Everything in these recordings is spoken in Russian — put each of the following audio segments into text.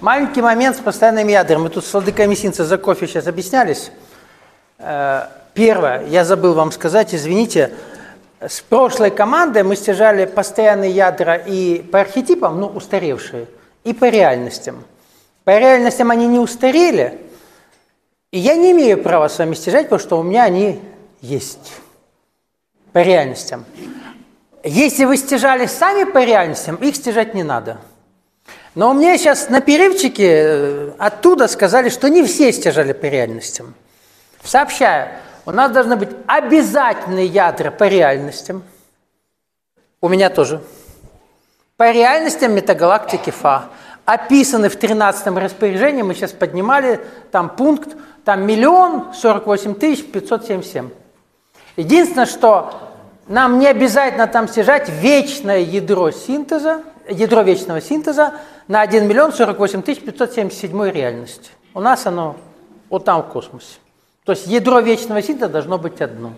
Маленький момент с постоянным ядром. Мы тут с владыками Синца за кофе сейчас объяснялись. Первое, я забыл вам сказать, извините. С прошлой командой мы стяжали постоянные ядра и по архетипам, ну, устаревшие, и по реальностям. По реальностям они не устарели, и я не имею права с вами стяжать, потому что у меня они есть. По реальностям. Если вы стяжали сами по реальностям, их стяжать не надо. Но у меня сейчас на перерывчике оттуда сказали, что не все стяжали по реальностям. Сообщаю, у нас должны быть обязательные ядра по реальностям. У меня тоже. По реальностям метагалактики Фа. Описаны в 13-м распоряжении, мы сейчас поднимали, там пункт, там 1 048 577. Единственное, что нам не обязательно там стяжать вечное ядро синтеза, ядро вечного синтеза на 1 048 577 реальности. У нас оно вот там в космосе. То есть ядро вечного синтеза должно быть одно.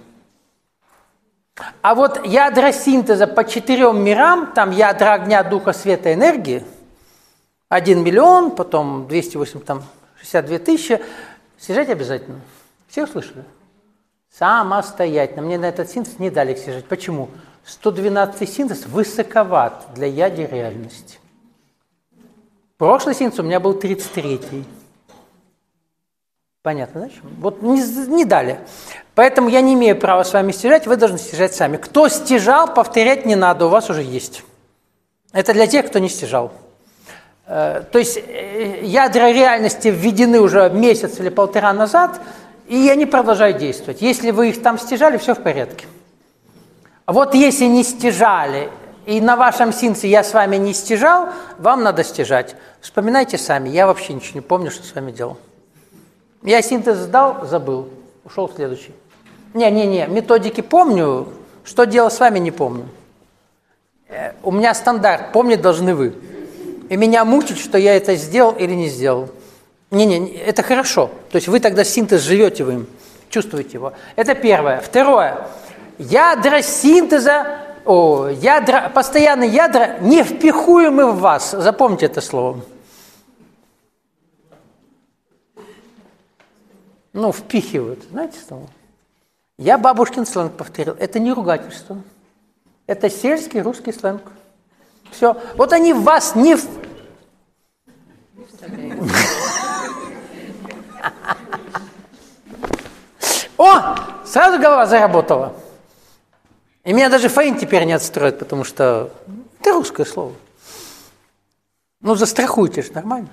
А вот ядра синтеза по 4 мирам, там ядра огня, духа, света, энергии, 1 000 000, потом 208, там 62 тысячи, стяжать обязательно. Все услышали? Самостоятельно. Мне на этот синтез не дали стяжать. Почему? 112 синтез высоковат для ядер реальности. Прошлый синтез у меня был 33-й. Понятно, да? Вот не дали. Поэтому я не имею права с вами стяжать, вы должны стяжать сами. Кто стяжал, повторять не надо, у вас уже есть. Это для тех, кто не стяжал. То есть ядра реальности введены уже месяц или полтора назад, и они продолжают действовать. Если вы их там стяжали, все в порядке. А вот если не стяжали, и на вашем синтезе я с вами не стяжал, вам надо стяжать. Вспоминайте сами, я вообще ничего не помню, что с вами делал. Я синтез сдал, забыл, ушел следующий. Не, методики помню, что делать с вами не помню. У меня стандарт, помнить должны вы. И меня мучить, что я это сделал или не сделал. Не, это хорошо. То есть вы тогда синтез живете, вы им, чувствуете его. Это первое. Второе. Ядра синтеза, постоянные ядра не впихуемы в вас. Запомните это слово. Ну, впихивают. Знаете слово? Я бабушкин сленг повторил. Это не ругательство. Это сельский русский сленг. Все. Вот они в вас не... О! Сразу голова заработала. И меня даже Фаин теперь не отстроит, потому что это русское слово. Ну, застрахуйте же, нормально.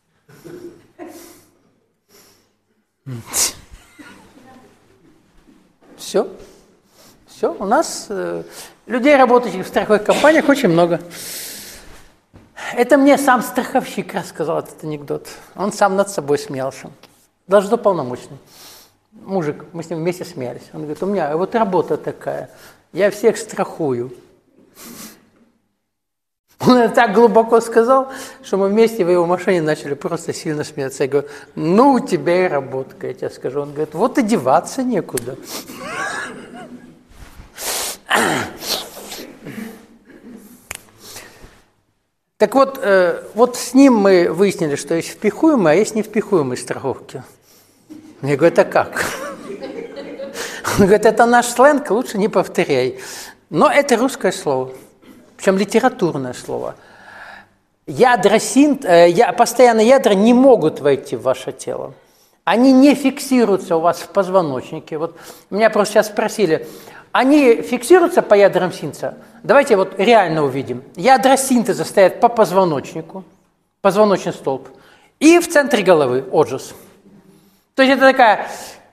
Все. У нас людей, работающих в страховых компаниях, очень много. Это мне сам страховщик рассказал этот анекдот. Он сам над собой смеялся. Даже уполномоченный. Мужик, мы с ним вместе смеялись. Он говорит, у меня вот работа такая, я всех страхую. Он это так глубоко сказал, что мы вместе в его машине начали просто сильно смеяться. Я говорю, ну, у тебя и работка, я тебе скажу. Он говорит, вот и деваться некуда. Так вот, вот с ним мы выяснили, что есть впихуемые, а есть невпихуемые страховки. Я говорю, это как? Он говорит, это наш сленг, лучше не повторяй. Но это русское слово, причем литературное слово. Постоянные ядра не могут войти в ваше тело. Они не фиксируются у вас в позвоночнике. Вот меня просто сейчас спросили, они фиксируются по ядрам синтеза? Давайте вот реально увидим. Ядра синтеза стоят по позвоночнику, позвоночный столб, и в центре головы, оджус. То есть это такая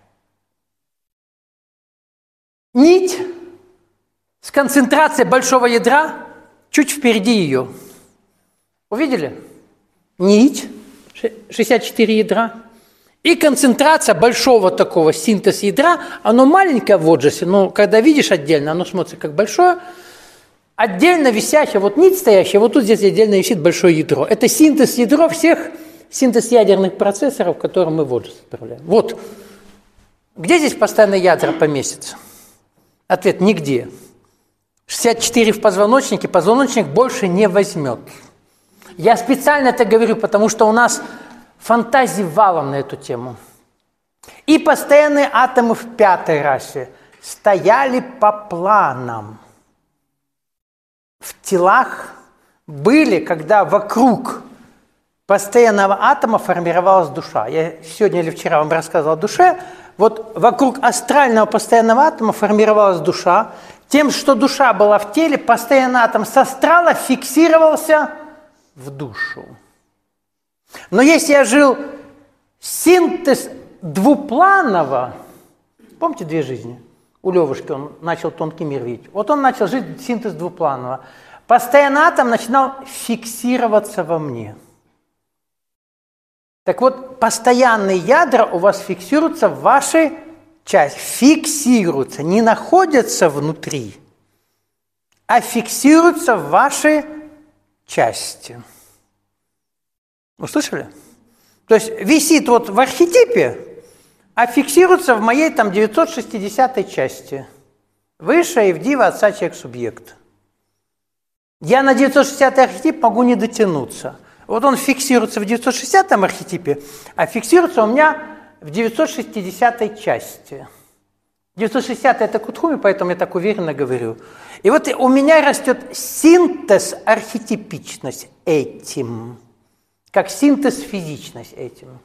нить с концентрацией большого ядра чуть впереди ее. Увидели? Нить, 64 ядра. И концентрация большого такого синтез ядра, оно маленькое в оджусе, но когда видишь отдельно, оно смотрится как большое. Отдельно висящая, вот нить стоящая, вот тут здесь отдельно висит большое ядро. Это синтез ядро всех синтез ядерных процессоров, которые мы в оджус отправляем. Вот. Где здесь постоянные ядра поместятся? Ответ – нигде. 64 в позвоночнике, позвоночник больше не возьмет. Я специально это говорю, потому что у нас фантазии валом на эту тему. И постоянные атомы в пятой расе стояли по планам. В телах были, когда вокруг постоянного атома формировалась душа. Я сегодня или вчера вам рассказывал о душе. Вот вокруг астрального постоянного атома формировалась душа. Тем, что душа была в теле, постоянный атом с астрала фиксировался в душу. Но если я жил синтез двупланово, помните «Две жизни»? У Левушки он начал тонкий мир видеть. Вот он начал жить синтез двупланово. Постоянный атом начинал фиксироваться во мне. Так вот, постоянные ядра у вас фиксируются в вашей части. Фиксируются, не находятся внутри, а фиксируются в вашей части. Услышали? То есть висит вот в архетипе, а фиксируется в моей там 960 части. Высшая Евдива, отца, человек, субъект. Я на 960 архетип могу не дотянуться. Вот он фиксируется в 960 архетипе, а фиксируется у меня в 960 части. 960 это Кутхуми, поэтому я так уверенно говорю. И вот у меня растет синтез архетипичность этим, как синтез физичность этим.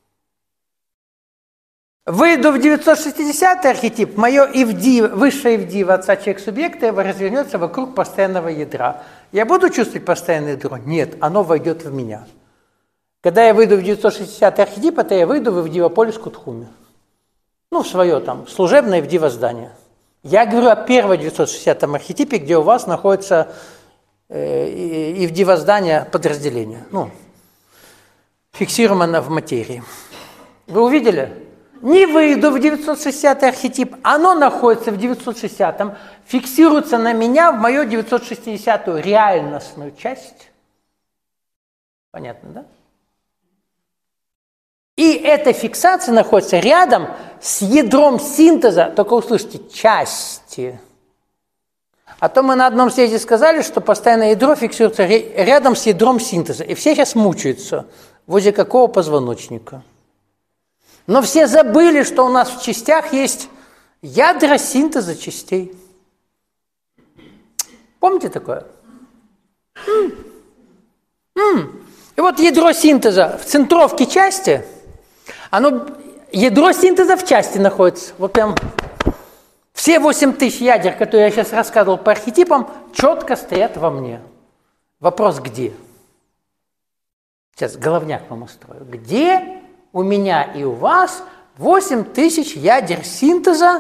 Выйду в 960 архетип, мое Ивдива, высшее Ивдива, отца, человек, субъекта, развернется вокруг постоянного ядра. Я буду чувствовать постоянное ядро? Нет, оно войдет в меня. Когда я выйду в 960 архетип, это я выйду в Ивдивополис Кутхуми. Ну, в свое там служебное Ивдива здание. Я говорю о первом 960 архетипе, где у вас находится Ивдива здание подразделения. Ну, фиксировано в материи. Вы увидели? Не выйду в 960 архетип, оно находится в 960-м, фиксируется на меня в мою 960-ю реальностную часть. Понятно, да? И эта фиксация находится рядом с ядром синтеза, только услышьте, части. А то мы на одном съезде сказали, что постоянное ядро фиксируется рядом с ядром синтеза. И все сейчас мучаются, возле какого позвоночника. Но все забыли, что у нас в частях есть ядра синтеза частей. Помните такое? И вот ядро синтеза в центровке части, ядро синтеза в части находится. Вот прям все 8000 ядер, которые я сейчас рассказывал по архетипам, четко стоят во мне. Вопрос где? Сейчас головняк вам устрою. Где у меня и у вас 8000 ядер синтеза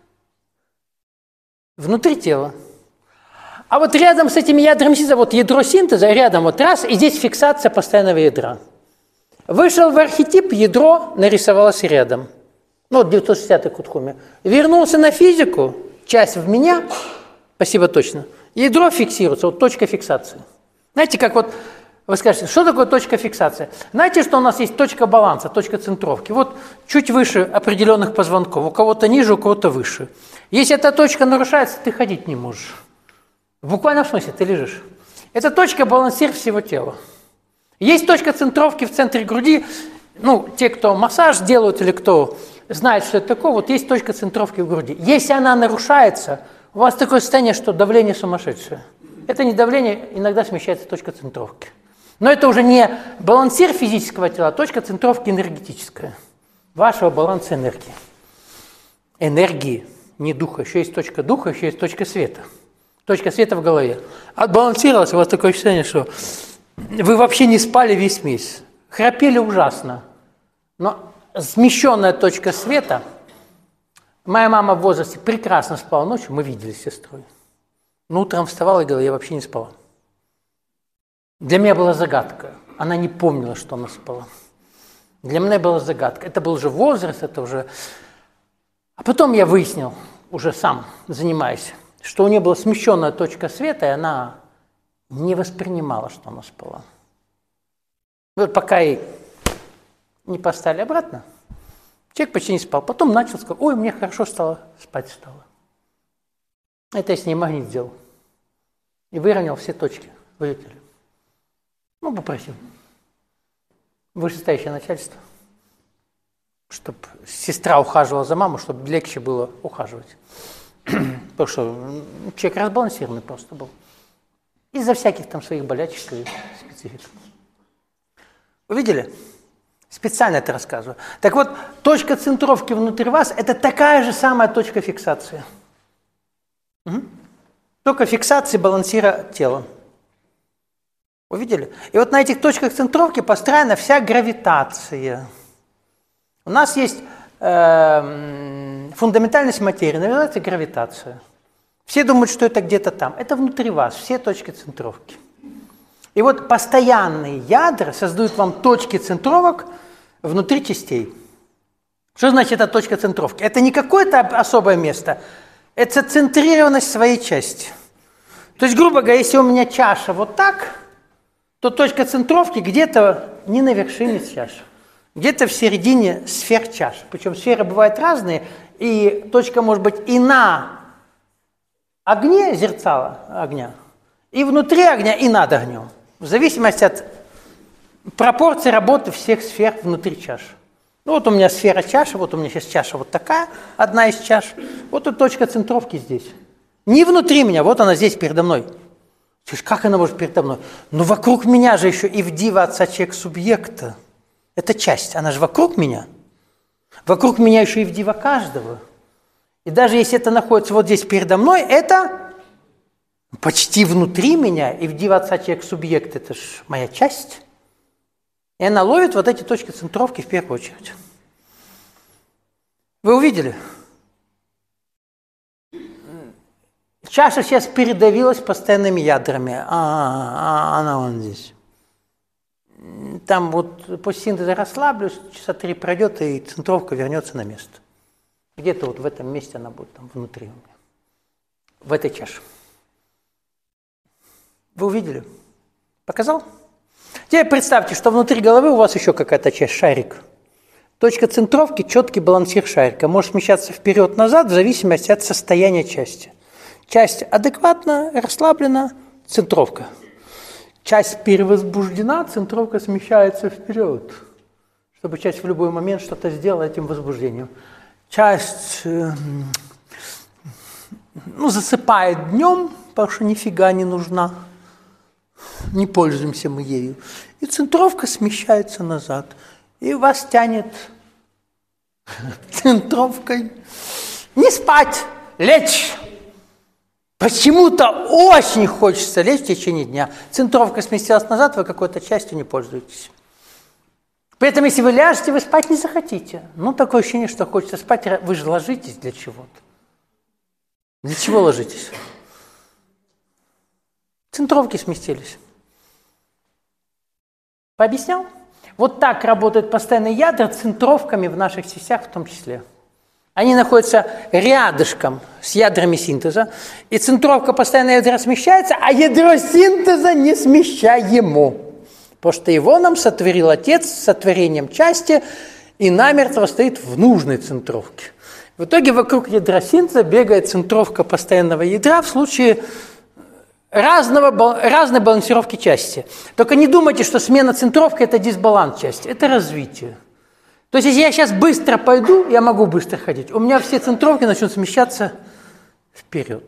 внутри тела? А вот рядом с этими ядрами синтеза, вот ядро синтеза, рядом вот раз, и здесь фиксация постоянного ядра. Вышел в архетип, ядро нарисовалось рядом. Ну, вот 960-й Кутхуми. Вернулся на физику, часть в меня, спасибо точно, ядро фиксируется, вот точка фиксации. Знаете, как вот вы скажете, что такое точка фиксации? Знаете, что у нас есть точка баланса, точка центровки? Вот чуть выше определенных позвонков, у кого-то ниже, у кого-то выше. Если эта точка нарушается, ты ходить не можешь. В буквальном смысле ты лежишь. Это точка балансир всего тела. Есть точка центровки в центре груди. Ну, те, кто массаж делают или кто знает, что это такое, вот есть точка центровки в груди. Если она нарушается, у вас такое состояние, что давление сумасшедшее. Это не давление, иногда смещается точка центровки. Но это уже не балансир физического тела, а точка центровки энергетическая. Вашего баланса энергии. Энергии, не духа. Еще есть точка духа, еще есть точка света. Точка света в голове. Отбалансировалось, у вас такое ощущение, что вы вообще не спали весь месяц. Храпели ужасно. Но смещенная точка света. Моя мама в возрасте прекрасно спала ночью, мы видели с сестрой. Но утром вставала и говорила, я вообще не спала. Для меня была загадка. Она не помнила, что она спала. Для меня была загадка. Это был уже возраст, это уже... А потом я выяснил, уже сам занимаясь, что у нее была смещенная точка света, и она не воспринимала, что она спала. Вот пока ей не поставили обратно, человек почти не спал. Потом начал сказать, ой, мне хорошо стало, спать стало. Это я с ней магнит сделал. И выровнял все точки, вылетели. Ну, попросим. Вышестоящее начальство. Чтобы сестра ухаживала за маму, чтобы легче было ухаживать. Потому что человек разбалансированный просто был. Из-за всяких там своих болячек и специфик. Вы видели? Специально это рассказываю. Так вот, точка центровки внутри вас – это такая же самая точка фиксации. Угу. Только фиксации балансира тела. Вы видели? И вот на этих точках центровки построена вся гравитация. У нас есть фундаментальность материи, называется гравитация. Все думают, что это где-то там. Это внутри вас, все точки центровки. И вот постоянные ядра создают вам точки центровок внутри частей. Что значит эта точка центровки? Это не какое-то особое место, это центрированность своей части. То есть, грубо говоря, если у меня чаша вот так, то точка центровки где-то не на вершине чаши, где-то в середине сфер чаши. Причем сферы бывают разные, и точка может быть и на огне, зерцало огня, и внутри огня, и над огнем. В зависимости от пропорции работы всех сфер внутри чаши. Ну вот у меня сфера чаши, вот у меня сейчас чаша вот такая, одна из чаш. Вот тут точка центровки здесь. Не внутри меня, вот она здесь передо мной. Как она может передо мной? Ну вокруг меня же еще и вдива отца человек субъекта. Это часть, она же вокруг меня. Вокруг меня еще и вдива каждого. И даже если это находится вот здесь передо мной, это почти внутри меня, и вдива отца человек субъект, это же моя часть. И она ловит вот эти точки центровки в первую очередь. Вы увидели? Чаша сейчас передавилась постоянными ядрами. Она вон здесь. Там вот после синтеза расслаблюсь, часа 3 пройдет, и центровка вернется на место. Где-то вот в этом месте она будет там внутри у меня. В этой чаше. Вы увидели? Показал? Теперь представьте, что внутри головы у вас еще какая-то часть, шарик. Точка центровки, четкий балансир шарика. Может смещаться вперед-назад в зависимости от состояния части. Часть адекватна, расслаблена, центровка. Часть перевозбуждена, центровка смещается вперед, чтобы часть в любой момент что-то сделала этим возбуждением. Часть засыпает днем, потому что нифига не нужна. Не пользуемся мы ею. И центровка смещается назад. И вас тянет центровкой. Не спать, лечь. Почему-то очень хочется лечь в течение дня. Центровка сместилась назад, вы какой-то частью не пользуетесь. При этом, если вы ляжете, вы спать не захотите. Ну, такое ощущение, что хочется спать. Вы же ложитесь для чего-то. Для чего ложитесь? Центровки сместились. Пообъяснял? Вот так работают постоянные ядра центровками в наших частях в том числе. Они находятся рядышком с ядрами синтеза, и центровка постоянно ядра смещается, а ядро синтеза не смещаемо. Потому что его нам сотворил Отец с сотворением части и намертво стоит в нужной центровке. В итоге вокруг ядра синтеза бегает центровка постоянного ядра в случае разной балансировки части. Только не думайте, что смена центровки – это дисбаланс части, это развитие. То есть, если я сейчас быстро пойду, я могу быстро ходить, у меня все центровки начнут смещаться вперед.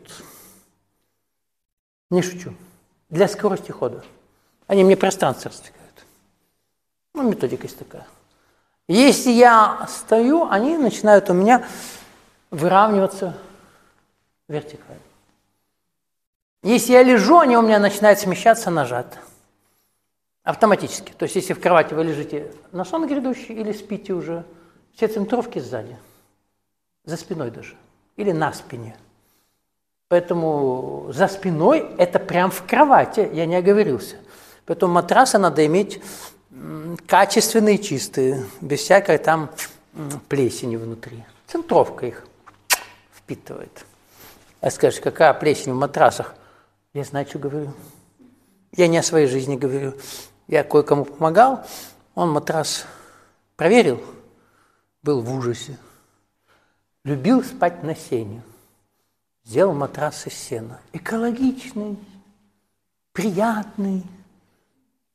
Не шучу. Для скорости хода. Они мне пространство раздвигают. Ну, методика есть такая. Если я стою, они начинают у меня выравниваться вертикально. Если я лежу, они у меня начинают смещаться назад. Автоматически. То есть, если в кровати вы лежите на сон грядущий или спите уже, все центровки сзади, за спиной даже, или на спине. Поэтому за спиной это прям в кровати, я не оговорился. Поэтому матрасы надо иметь качественные, чистые, без всякой там плесени внутри. Центровка их впитывает. А скажешь, какая плесень в матрасах? Я знаю, что говорю. Я не о своей жизни говорю. Я кое-кому помогал, он матрас проверил, был в ужасе. Любил спать на сене. Сделал матрас из сена. Экологичный, приятный,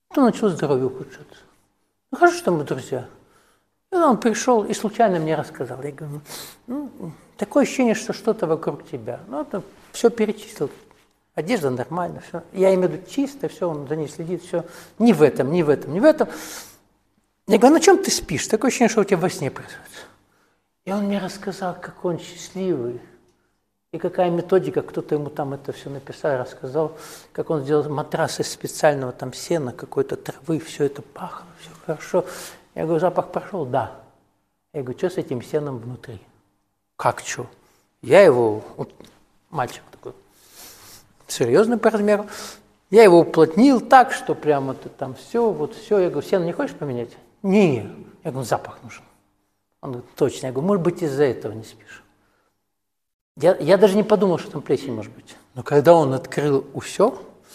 то начало здоровье ухудшаться. Ну, хорошо, что мы друзья. И он пришел и случайно мне рассказал. Я говорю, такое ощущение, что что-то вокруг тебя. Ну, это все перечислил. Одежда нормальная, все. Я имею в виду чисто, все, он за ней следит, все. Ни в этом, ни в этом, ни в этом. Я говорю, на чем ты спишь? Такое ощущение, что у тебя во сне происходит. И он мне рассказал, как он счастливый. И какая методика, кто-то ему там это все написал, рассказал, как он сделал матрас из специального там сена, какой-то травы, все это пахло, все хорошо. Я говорю, запах прошел? Да. Я говорю, что с этим сеном внутри? Как что? Я его, вот, мальчик такой, серьезный по размеру, я его уплотнил так, что прямо там все, вот все. Я говорю, сено не хочешь поменять? Не. Я говорю, запах нужен. Он говорит, точно. Я говорю, может быть, из-за этого не спишь. Я даже не подумал, что там плесень может быть. Но когда он открыл усё,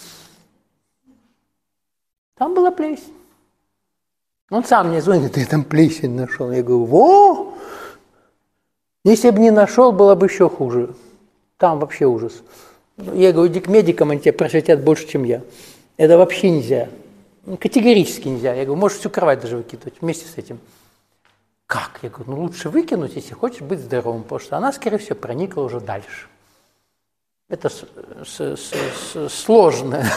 там была плесень. Он сам мне звонит, я там плесень нашел. Я говорю, во! Если бы не нашел, было бы еще хуже. Там вообще ужас. Я говорю, иди к медикам, они тебя просветят больше, чем я. Это вообще нельзя. Категорически нельзя. Я говорю, можешь всю кровать даже выкидывать вместе с этим. Как? Я говорю, лучше выкинуть, если хочешь быть здоровым, потому что она, скорее всего, проникла уже дальше. Это сложно.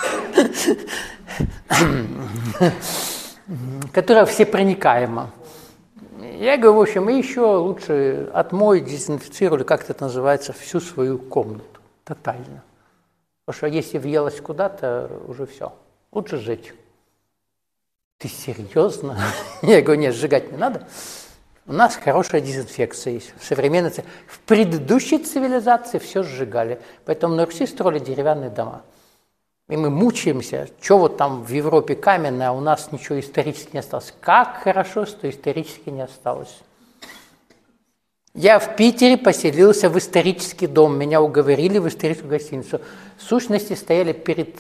Которая всепроникаема. Я говорю, в общем, и еще лучше отмой, дезинфицировали, как это называется, всю свою комнату. Тотально. Потому что если въелась куда-то, уже все. Лучше сжечь. Ты серьезно? Я говорю, нет, сжигать не надо. У нас хорошая дезинфекция есть. В предыдущей цивилизации все сжигали. Поэтому на Руси строили деревянные дома. И мы мучаемся, что вот там в Европе каменное, а у нас ничего исторически не осталось. Как хорошо, что исторически не осталось. Я в Питере поселился в исторический дом. Меня уговорили в историческую гостиницу. В сущности, стояли перед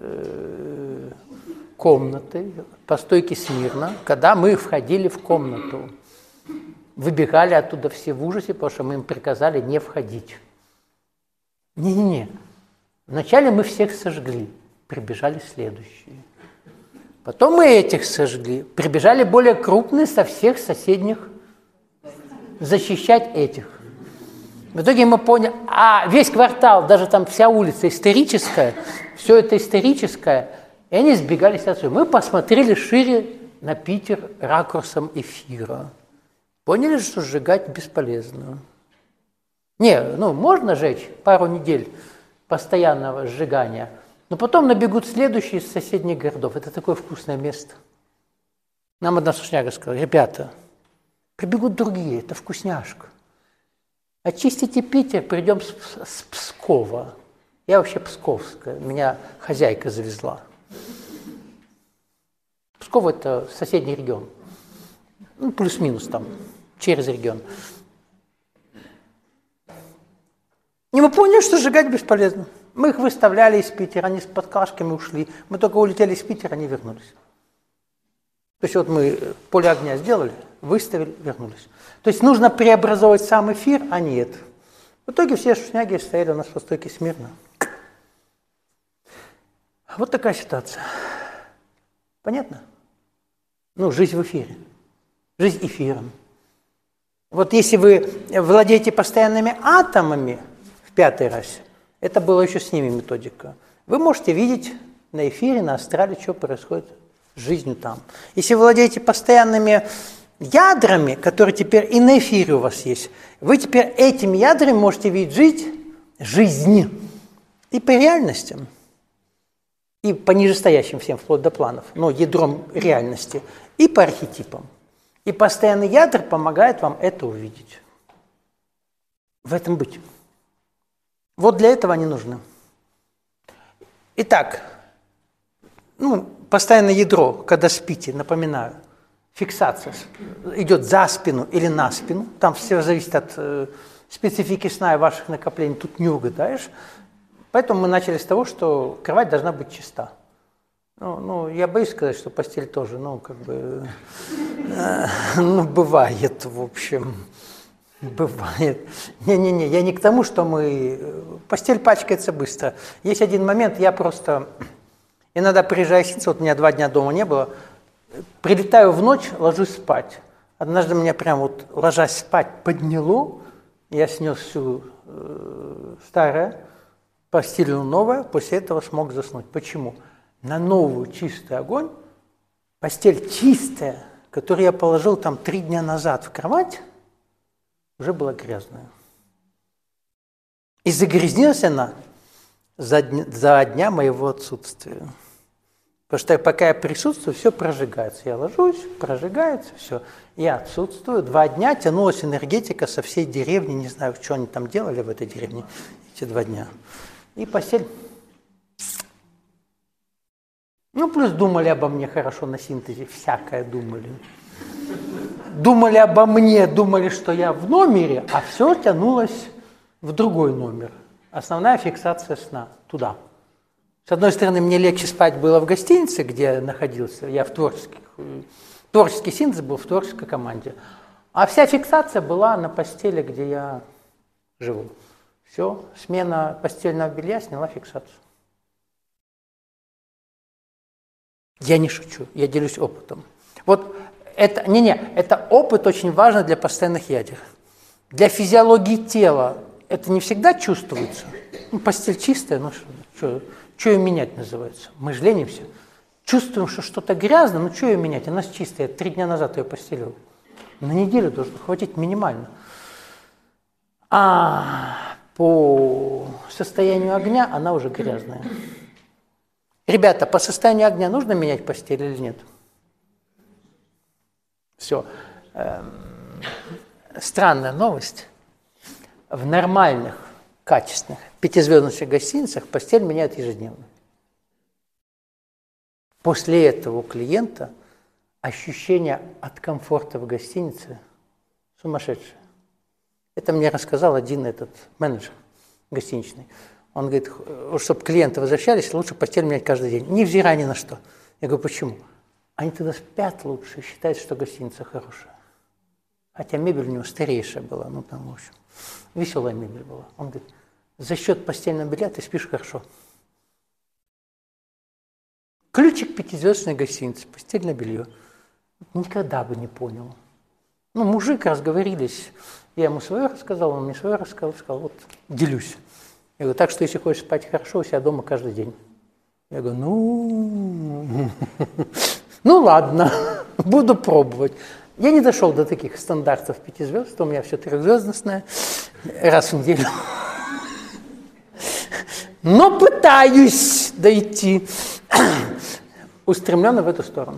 комнатой по стойке смирно, когда мы входили в комнату. Выбегали оттуда все в ужасе, потому что мы им приказали не входить. Не-не-не. Вначале мы всех сожгли, прибежали следующие. Потом мы этих сожгли, прибежали более крупные со всех соседних защищать этих. В итоге мы поняли, весь квартал, даже там вся улица историческая, все это историческое, и они сбегались отсюда. Мы посмотрели шире на Питер ракурсом эфира. Поняли, что сжигать бесполезно. Можно жечь пару недель постоянного сжигания, но потом набегут следующие из соседних городов. Это такое вкусное место. Нам одна сушняга сказала, ребята, прибегут другие, это вкусняшка. Очистите Питер, придем с Пскова. Я вообще псковская, меня хозяйка завезла. Псков – это соседний регион. Плюс-минус там, через регион. И мы поняли, что сжигать бесполезно. Мы их выставляли из Питера, они с подкашками ушли. Мы только улетели из Питера, они вернулись. То есть вот мы поле огня сделали, выставили, вернулись. То есть нужно преобразовывать сам эфир, а не это. В итоге все шушняги стояли у нас по стойке смирно. Вот такая ситуация. Понятно? Жизнь в эфире. Жизнь эфиром. Вот если вы владеете постоянными атомами в 5-й расе, это была еще с ними методика, вы можете видеть на эфире, на астрале, что происходит с жизнью там. Если вы владеете постоянными ядрами, которые теперь и на эфире у вас есть, вы теперь этими ядрами можете видеть жизнь и по реальностям, и по нижестоящим всем, вплоть до планов, но ядром реальности, и по архетипам. И постоянный ядр помогает вам это увидеть. В этом быть. Вот для этого они нужны. Итак, постоянное ядро, когда спите, напоминаю, фиксация идет за спину или на спину. Там все зависит от специфики сна и ваших накоплений. Тут не угадаешь. Поэтому мы начали с того, что кровать должна быть чиста. Я боюсь сказать, что постель тоже, бывает, в общем, бывает. Не-не-не, я не к тому, что постель пачкается быстро. Есть один момент, Иногда приезжаю в гостиницу, вот у меня 2 дня дома не было, прилетаю в ночь, ложусь спать. Однажды меня прям вот, ложась спать, подняло, я снес всю старое, постелил новое, после этого смог заснуть. Почему? На новую чистый огонь, постель чистая, которую я положил там 3 дня назад в кровать, уже была грязная. И загрязнилась она за дня моего отсутствия. Потому что пока я присутствую, все прожигается. Я ложусь, прожигается, все. Я отсутствую. 2 дня тянулась энергетика со всей деревни. Не знаю, что они там делали в этой деревне эти 2 дня. И постель. Ну, плюс думали обо мне хорошо на синтезе. Всякое думали. Думали обо мне, думали, что я в номере, а все тянулось в другой номер. Основная фиксация сна туда. С одной стороны, мне легче спать было в гостинице, где я находился. Я творческий синтез был в творческой команде. А вся фиксация была на постели, где я живу. Все, смена постельного белья сняла фиксацию. Я не шучу, я делюсь опытом. Вот это, это опыт очень важный для постоянных ядер. Для физиологии тела это не всегда чувствуется. Ну, постель чистая, ну что ее менять называется? Мы же ленимся. Чувствуем, что что-то грязное, ну что ее менять? Она чистая, 3 дня назад ее постелил. На неделю должно хватить минимально. А по состоянию огня она уже грязная. Ребята, по состоянию огня нужно менять постель или нет? Все. Странная новость. В нормальных, качественных 5-звездочных гостиницах постель меняют ежедневно. После этого у клиента ощущение от комфорта в гостинице сумасшедшее. Это мне рассказал один этот менеджер гостиничный. Он говорит, чтобы клиенты возвращались, лучше постель менять каждый день, невзирая ни на что. Я говорю, почему? Они тогда спят лучше и считают, что гостиница хорошая. Хотя мебель у него старейшая была, ну там, в общем, веселая мебель была. Он говорит, за счет постельного белья ты спишь хорошо. Ключик 5-звездочной гостиницы, постельное белье. Никогда бы не понял. Ну, мужик, разговорились. Я ему свое рассказал, он мне свое рассказал, сказал, вот, делюсь. Я говорю, так что если хочешь спать хорошо, у себя дома каждый день. Я говорю, ну ладно, буду пробовать. Я не дошел до таких стандартов 5 звезд, у меня все 3-звездностное, раз в неделю. Но пытаюсь дойти, устремленно в эту сторону.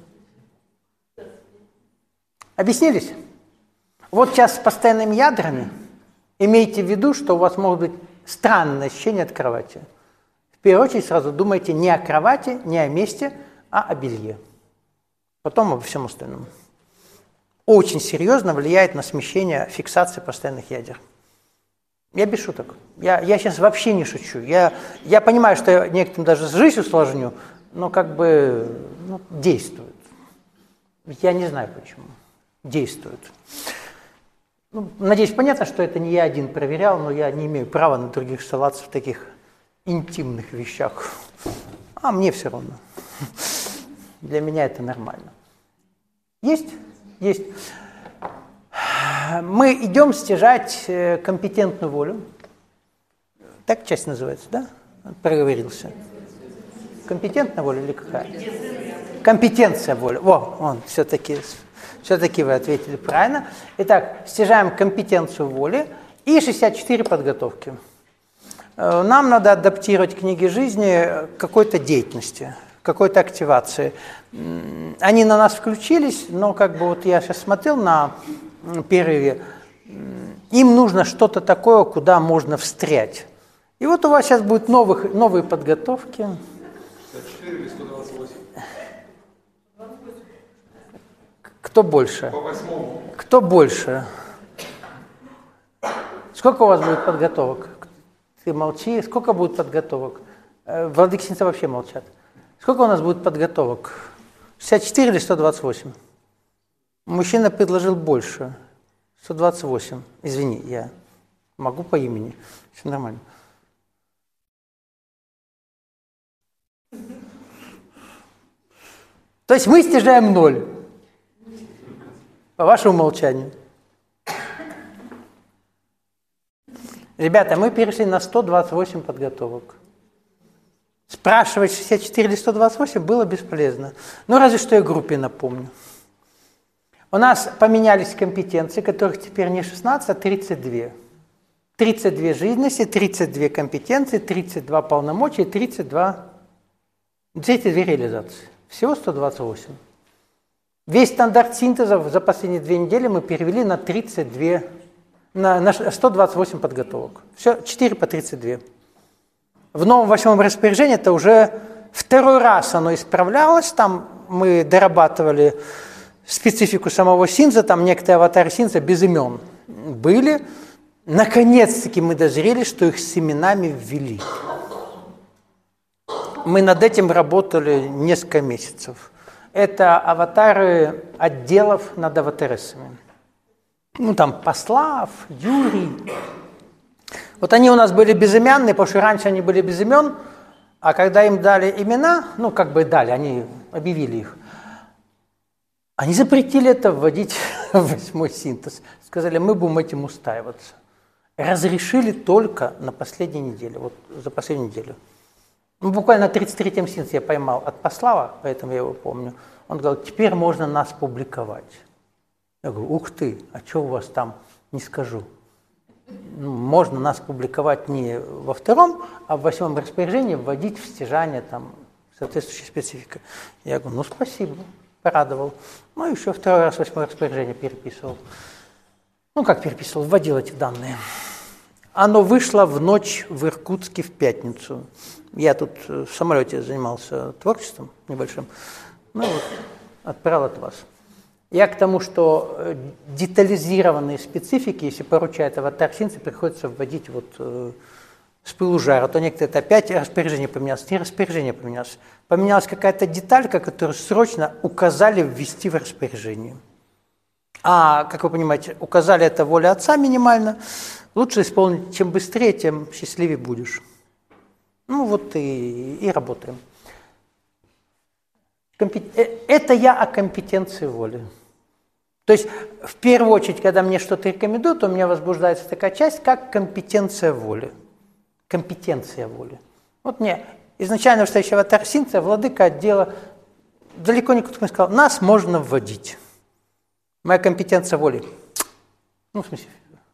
Объяснились? Вот сейчас с постоянными ядрами имейте в виду, что у вас может быть странное ощущение от кровати. В первую очередь сразу думайте не о кровати, не о месте, а о белье. Потом обо всем остальном. Очень серьезно влияет на смещение фиксации постоянных ядер. Я без шуток. Я сейчас вообще не шучу. Я понимаю, что я некоторым даже жизнь усложню, но как бы действует. Я не знаю почему. Действует. Ну, надеюсь, понятно, что это не я один проверял, но я не имею права на других ссылаться в таких интимных вещах. А мне все равно. Для меня это нормально. Есть? Есть. Мы идем стяжать компетентную волю. Так часть называется, да? Проговорился. Компетентная воля или какая? Компетенция воли. О, все-таки вы ответили правильно. Итак, стяжаем компетенцию воли и 64 подготовки. Нам надо адаптировать книги жизни к какой-то деятельности, какой-то активации. Они на нас включились, но как бы вот я сейчас смотрел на перерыве, им нужно что-то такое, куда можно встрять. И вот у вас сейчас будут новые подготовки. 64 или 128? Кто больше? По 8-му. Кто больше? Сколько у вас будет подготовок? Ты молчи. Сколько будет подготовок? Владыки Синца вообще молчат. Сколько у нас будет подготовок? 64 или 128? Мужчина предложил больше. 128. Извини, я могу по имени. Все нормально. То есть мы стяжаем 0. По вашему умолчанию. Ребята, мы перешли на 128 подготовок. Спрашивать 64 или 128 было бесполезно. Ну, разве что я группе напомню. У нас поменялись компетенции, которых теперь не 16, а 32. 32 жизненности, 32 компетенции, 32 полномочия, 32 реализации. Всего 128. Весь стандарт синтеза за последние 2 недели мы перевели на 32, на 128 подготовок. Все, 4 по 32. В новом 8-м распоряжении это уже второй раз оно исправлялось. Там мы дорабатывали специфику самого синтеза, там некоторые аватары синтеза без имен были. Наконец-таки мы дозрели, что их с именами ввели. Мы над этим работали несколько месяцев. Это аватары отделов над аватаресами. Ну, там Послав, Юрий. Вот они у нас были безымянные, потому что раньше они были без имен, а когда им дали имена, ну, как бы дали, они объявили их, они запретили это вводить в 8-й синтез. Сказали, мы будем этим устраиваться. Разрешили только на последней неделе, вот за последнюю неделю. Ну, буквально на 33-м синтезе я поймал от Послава, поэтому я его помню. Он говорил, теперь можно нас публиковать. Я говорю, ух ты, а что у вас там, не скажу. Ну, можно нас публиковать не во 2-м, а в 8-м распоряжении вводить в стяжание там соответствующей спецификой. Я говорю, ну спасибо, порадовал. Ну, еще 2-й раз 8-е распоряжение переписывал. Ну, как переписывал, вводил эти данные. Оно вышло в ночь в Иркутске в пятницу. Я тут в самолете занимался творчеством небольшим. Ну, вот, отправил от вас. Я к тому, что детализированные специфики, если поручает аватар синтеза, приходится вводить вот с пылу жара. То некоторые это опять распоряжение поменялось, не распоряжение поменялось. Поменялась какая-то деталька, которую срочно указали ввести в распоряжение. А, как вы понимаете, указали это воля отца минимально. Лучше исполнить, чем быстрее, тем счастливее будешь. Ну вот и работаем. Это я о компетенции воли. То есть, в первую очередь, когда мне что-то рекомендуют, то у меня возбуждается такая часть, как компетенция воли. Компетенция воли. Вот мне изначально встреча аватар синтеза, владыка отдела, далеко не кто-то сказал, нас можно вводить. Моя компетенция воли. Ну, в смысле.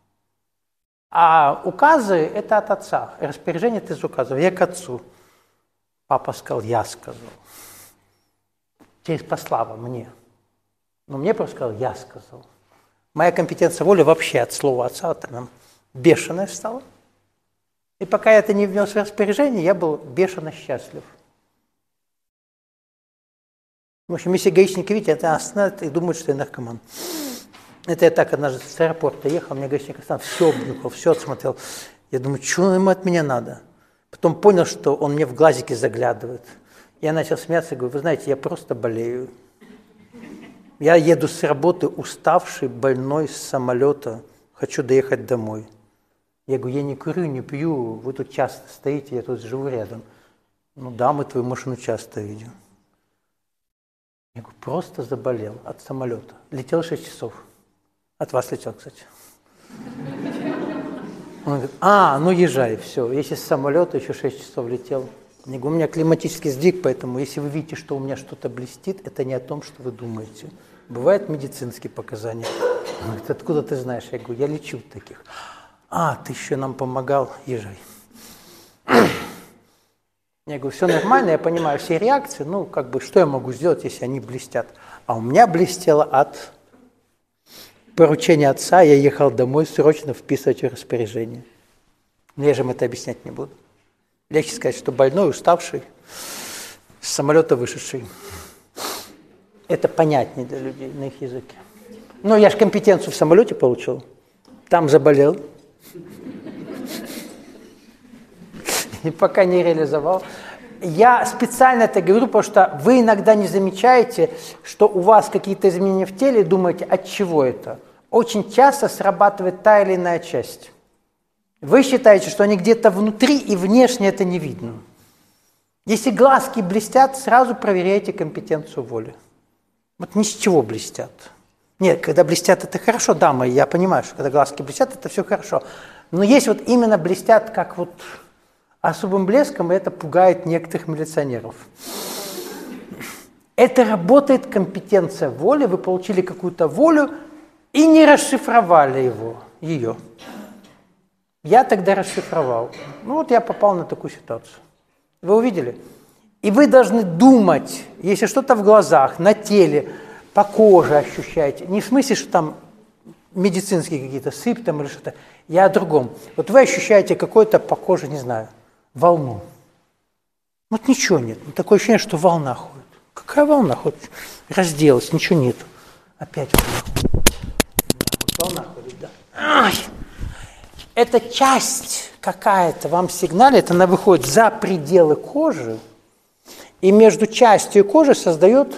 А указы – это от отца. Распоряжение – это из указов. Я к отцу. Папа сказал, я сказал. Через Послава мне. Но мне просто сказал, я сказал. Моя компетенция воли вообще от слова отца там бешеная стала. И пока я это не внес в распоряжение, я был бешено счастлив. В общем, если гаишники видят, это остановят и думают, что я наркоман. Это я так однажды с аэропорта ехал, мне гаишник остановил, все обнюхал, все отсмотрел. Я думаю, что ему от меня надо? Потом понял, что он мне в глазики заглядывает. Я начал смеяться и говорю, вы знаете, я просто болею. Я еду с работы уставший, больной, с самолета, хочу доехать домой. Я говорю, я не курю, не пью, вы тут часто стоите, я тут живу рядом. Ну да, мы твою машину часто видим. Я говорю, просто заболел от самолета. Летел 6 часов. От вас летел, кстати. Он говорит, ну езжай, все. Если с самолета еще 6 часов летел. Я говорю, у меня климатический сдвиг, поэтому если вы видите, что у меня что-то блестит, это не о том, что вы думаете. Бывают медицинские показания. Он говорит, откуда ты знаешь? Я говорю, я лечу таких. Ты еще нам помогал, езжай. Я говорю, все нормально, я понимаю все реакции, ну, как бы, что я могу сделать, если они блестят? А у меня блестело от поручения отца, я ехал домой срочно вписывать в распоряжение. Но я же им это объяснять не буду. Легче сказать, что больной, уставший, с самолета вышедший. Это понятнее для людей на их языке. Но я же компетенцию в самолете получил, там заболел. И пока не реализовал. Я специально это говорю, потому что вы иногда не замечаете, что у вас какие-то изменения в теле, и думаете, от чего это? Очень часто срабатывает та или иная часть. Вы считаете, что они где-то внутри, и внешне это не видно. Если глазки блестят, сразу проверяйте компетенцию воли. Вот ни с чего блестят. Нет, когда блестят, это хорошо, дамы, я понимаю, что когда глазки блестят, это все хорошо. Но есть вот именно блестят, как вот особым блеском, и это пугает некоторых милиционеров. Это работает компетенция воли, вы получили какую-то волю и не расшифровали ее. Я тогда расшифровал. Ну вот я попал на такую ситуацию. Вы увидели? И вы должны думать, если что-то в глазах, на теле, по коже ощущаете. Не в смысле, что там медицинские какие-то симптомы или что-то. Я о другом. Вот вы ощущаете какой-то по коже, не знаю, волну. Вот ничего нет. Такое ощущение, что волна ходит. Какая волна ходит? Разделась, ничего нет. Опять волна. Волна ходит, да. Ай! Эта часть какая-то вам сигналит, она выходит за пределы кожи, и между частью и кожей создает,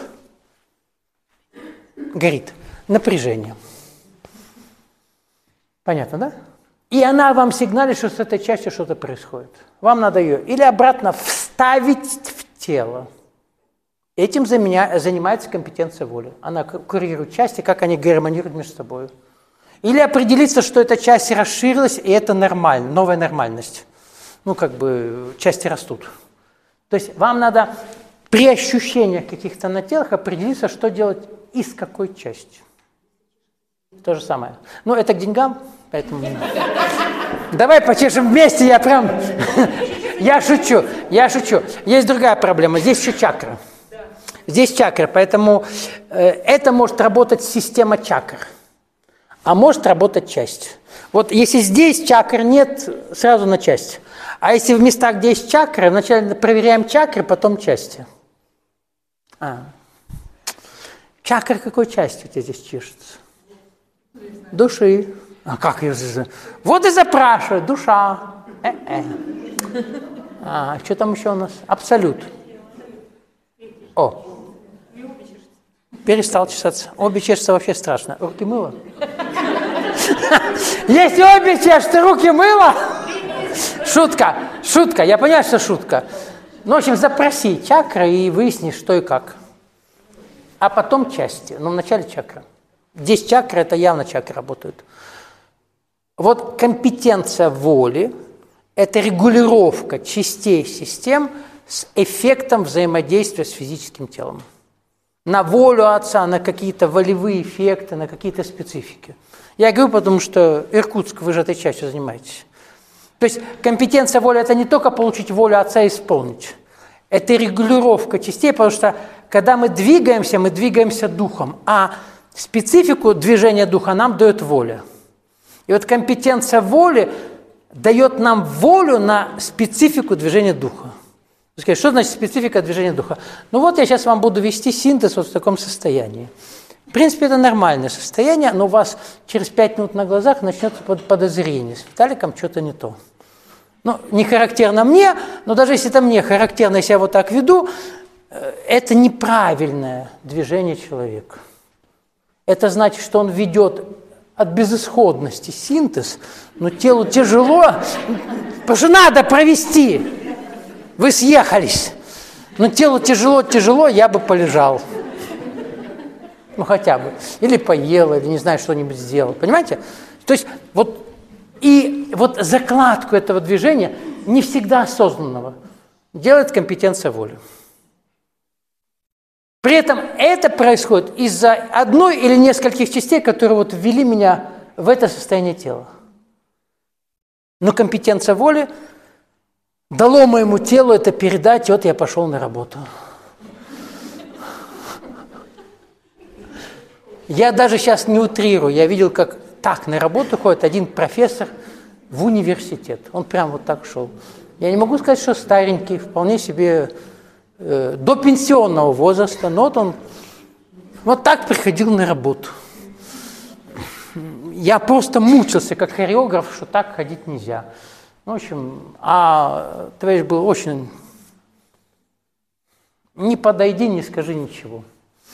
горит, напряжение. Понятно, да? И она вам сигналит, что с этой частью что-то происходит. Вам надо ее или обратно вставить в тело. Этим занимается компетенция воли. Она курирует части, как они гармонируют между собой. Или определиться, что эта часть расширилась, и это нормально, новая нормальность. Ну, как бы части растут. То есть вам надо при ощущениях каких-то на телах определиться, что делать и с какой частью. То же самое. Ну, это к деньгам, поэтому... Давай почешем вместе, я прям... Я шучу. Есть другая проблема, здесь еще чакра. Здесь чакра, поэтому это может работать система чакр. А может работать часть. Вот если здесь чакр нет, сразу на часть. А если в местах, где есть чакры, вначале проверяем чакры, потом части. Чакра какой частью у тебя здесь чешется? Души. А как ее? Вот и запрашивают. Душа. Что там еще у нас? Абсолют. О. Перестал чесаться. Обе чешутся вообще страшно. Руки мыло? Если обе чешутся, руки мыло? Шутка. Я понимаю, что шутка. Ну, в общем, запроси чакры и выясни, что и как. А потом части. Но вначале чакра. Здесь чакры, это явно чакры работают. Вот компетенция воли – это регулировка частей систем с эффектом взаимодействия с физическим телом. На волю Отца, на какие-то волевые эффекты, на какие-то специфики. Я говорю, потому что Иркутск, вы же этой частью занимаетесь. То есть компетенция воли – это не только получить волю Отца и исполнить. Это регулировка частей, потому что когда мы двигаемся духом, а специфику движения духа нам дает воля. И вот компетенция воли дает нам волю на специфику движения духа. Что значит специфика движения духа? Ну вот я сейчас вам буду вести синтез вот в таком состоянии. В принципе, это нормальное состояние, но у вас через 5 минут на глазах начнется подозрение. С Виталиком что-то не то. Ну, не характерно мне, но даже если это мне характерно, если я вот так веду, это неправильное движение человека. Это значит, что он ведет от безысходности синтез, но телу тяжело, потому что надо провести. Вы съехались, но телу тяжело, я бы полежал. Ну, хотя бы. Или поел, или, не знаю, что-нибудь сделал. Понимаете? То есть, вот закладку этого движения, не всегда осознанного, делает компетенция воли. При этом это происходит из-за одной или нескольких частей, которые вот ввели меня в это состояние тела. Но компетенция воли дало моему телу это передать, и вот я пошел на работу. Я даже сейчас не утрирую, я видел, как так на работу ходит один профессор в университет. Он прям вот так шел. Я не могу сказать, что старенький, вполне себе до пенсионного возраста, но вот он вот так приходил на работу. Я просто мучился как хореограф, что так ходить нельзя. В общем, товарищ был очень... Не подойди, не скажи ничего.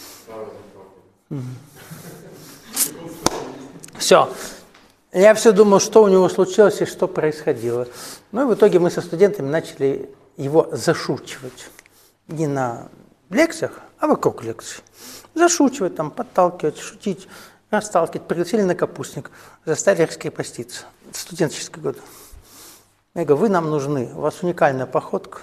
Все. Я все думал, что у него случилось и что происходило. Ну и в итоге мы со студентами начали его зашучивать. Не на лекциях, а вокруг лекции. Зашучивать, там, подталкивать, шутить, расталкивать. Пригласили на капустник, заставили раскрепоститься. Студенческий год. Я говорю, вы нам нужны, у вас уникальная походка.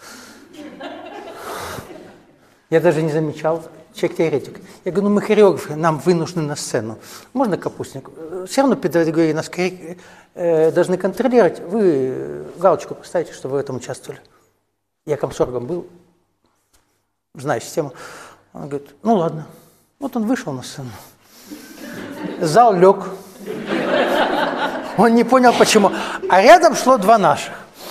Я даже не замечал, человек-теоретик. Я говорю, ну мы хореографы, нам вы нужны на сцену. Можно капустник? Все равно педагоги нас должны контролировать. Вы галочку поставите, что вы в этом участвовали. Я комсоргом был, знаю систему. Он говорит, ну ладно. Вот он вышел на сцену. Зал лег. Он не понял, почему. А рядом шло два наших.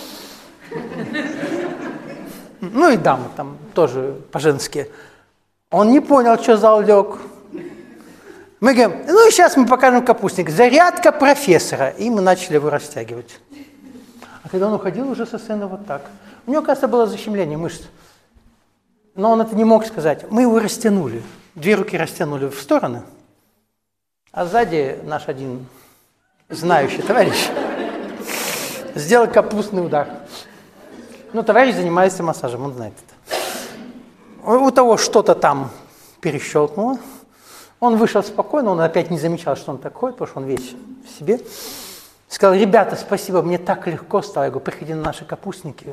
Ну и дамы там тоже по-женски. Он не понял, что зал лег. Мы говорим, ну и сейчас мы покажем капустник. Зарядка профессора. И мы начали его растягивать. А когда он уходил уже со сцены вот так. У него, кажется, было защемление мышц. Но он это не мог сказать. Мы его растянули. Две руки растянули в стороны. А сзади наш один знающий товарищ сделал капустный удар. Ну, товарищ занимается массажем, он знает это. У того что-то там перещелкнуло. Он вышел спокойно, он опять не замечал, что он так ходит, потому что он весь в себе. Сказал, ребята, спасибо, мне так легко стало. Я говорю, приходи на наши капустники.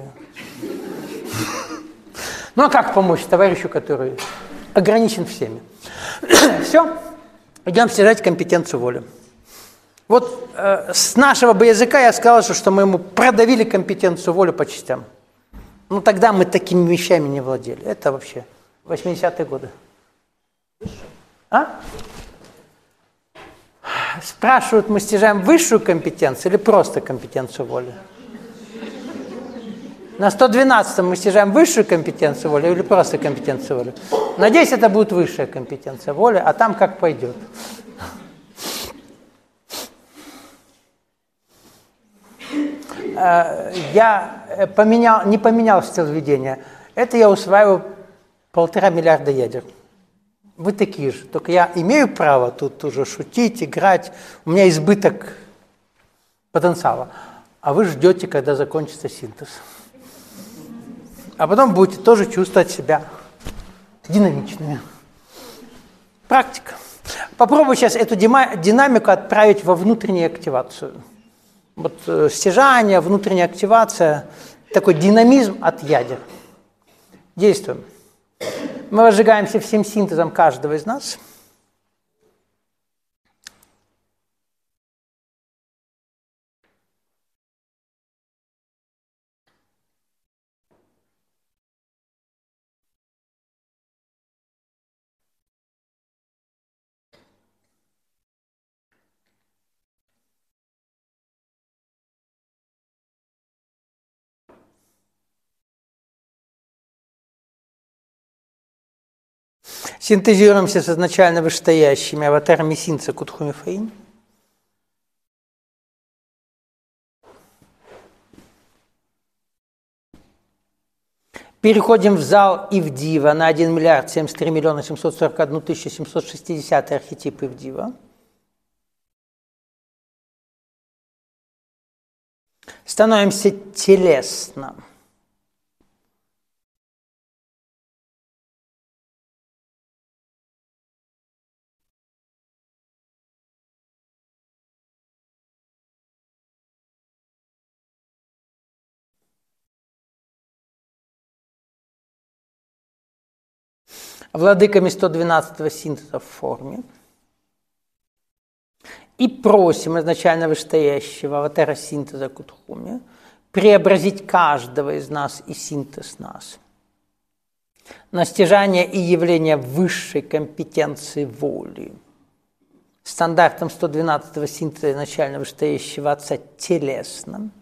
Ну, а как помочь товарищу, который ограничен всеми? Все, идем стяжать компетенцию воли. Вот с нашего бы языка я сказал, что мы ему продавили компетенцию воли по частям. Ну, тогда мы такими вещами не владели. Это вообще 80-е годы. А? Спрашивают, мы стяжаем высшую компетенцию или просто компетенцию воли? На 112-м мы стяжаем высшую компетенцию воли или просто компетенцию воли? Надеюсь, это будет высшая компетенция воли, а там как пойдет. Я не поменял стиль ведения. Это я усваиваю 1,5 миллиарда ядер. Вы такие же. Только я имею право тут уже шутить, играть. У меня избыток потенциала. А вы ждете, когда закончится синтез. А потом будете тоже чувствовать себя динамичными. Практика. Попробую сейчас эту динамику отправить во внутреннюю активацию. Вот стяжание, внутренняя активация, такой динамизм от ядер. Действуем. Мы возжигаемся всем синтезом каждого из нас. Синтезируемся с изначально вышестоящими аватарами синца Кутхуми Фаинь. Переходим в зал Ивдива на 1 миллиард 73 миллиона 741 тысячу 760 архетип Ивдива. Становимся телесно. Владыками 112-го синтеза в форме. И просим изначально вышестоящего аватара синтеза Кутхуми преобразить каждого из нас и синтез нас на стяжание и явление высшей компетенции воли. Стандартом 112-го синтеза изначально вышестоящего Отца телесным.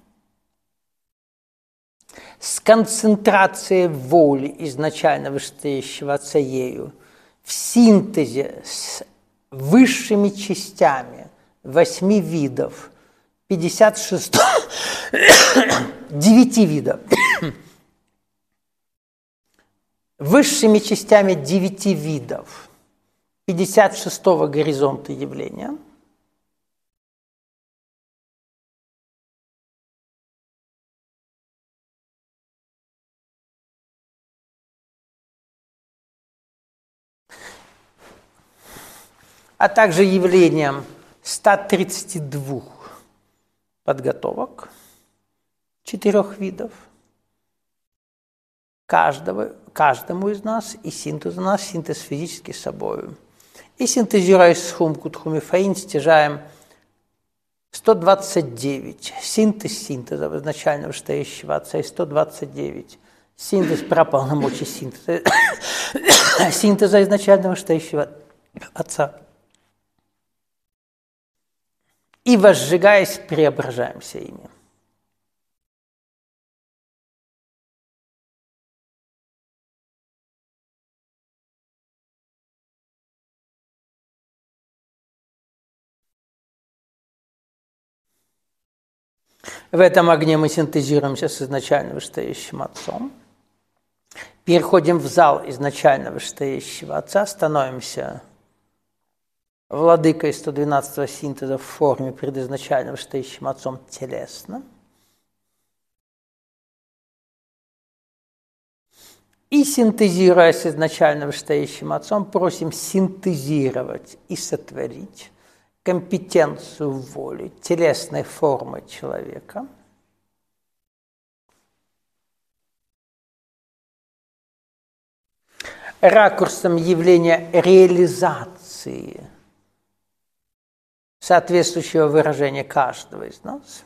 С концентрацией воли изначально вышестоящего Отца ею в синтезе с высшими частями 8 видов, 56, 9 видов, высшими частями 9 видов 56-го горизонта явления, а также явлением 132 подготовок 4 видов, каждому из нас, и синтез у нас, синтез физический с собой. И синтезируя схум кутхумифаин, стяжаем 129 синтез синтеза изначально вышестоящего отца и 129 синтез прополномочий синтеза, синтеза изначально вышестоящего отца. И, возжигаясь, преображаемся ими. В этом огне мы синтезируемся с изначально вышестоящим отцом, переходим в зал изначально вышестоящего отца, становимся владыкой 112-го синтеза в форме перед изначально вышестоящим отцом телесно. И, синтезируя с изначально вышестоящим отцом, просим синтезировать и сотворить компетенцию воли, телесной формы человека, ракурсом явления реализации соответствующего выражения каждого из нас.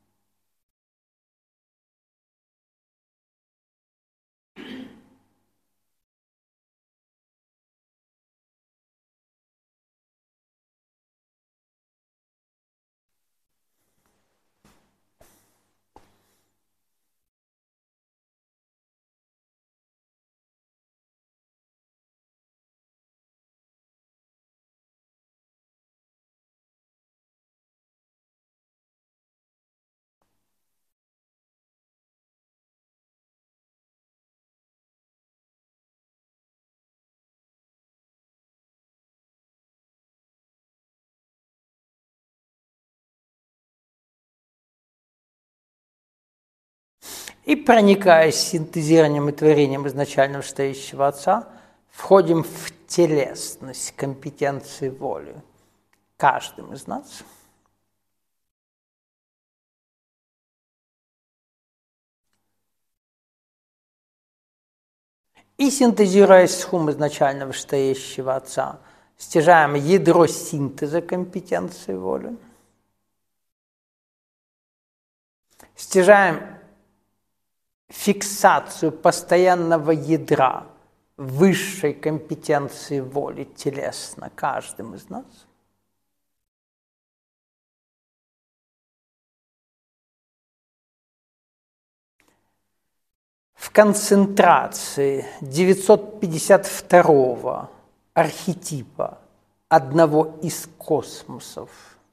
И, проникаясь синтезированием и творением изначально вышестоящего отца, входим в телесность компетенции воли каждым из нас. И, синтезируясь с хум изначально вышестоящего отца, стяжаем ядро синтеза компетенции воли, стяжаем фиксацию постоянного ядра высшей компетенции воли телесно каждым из нас. В концентрации 952-го архетипа одного из космосов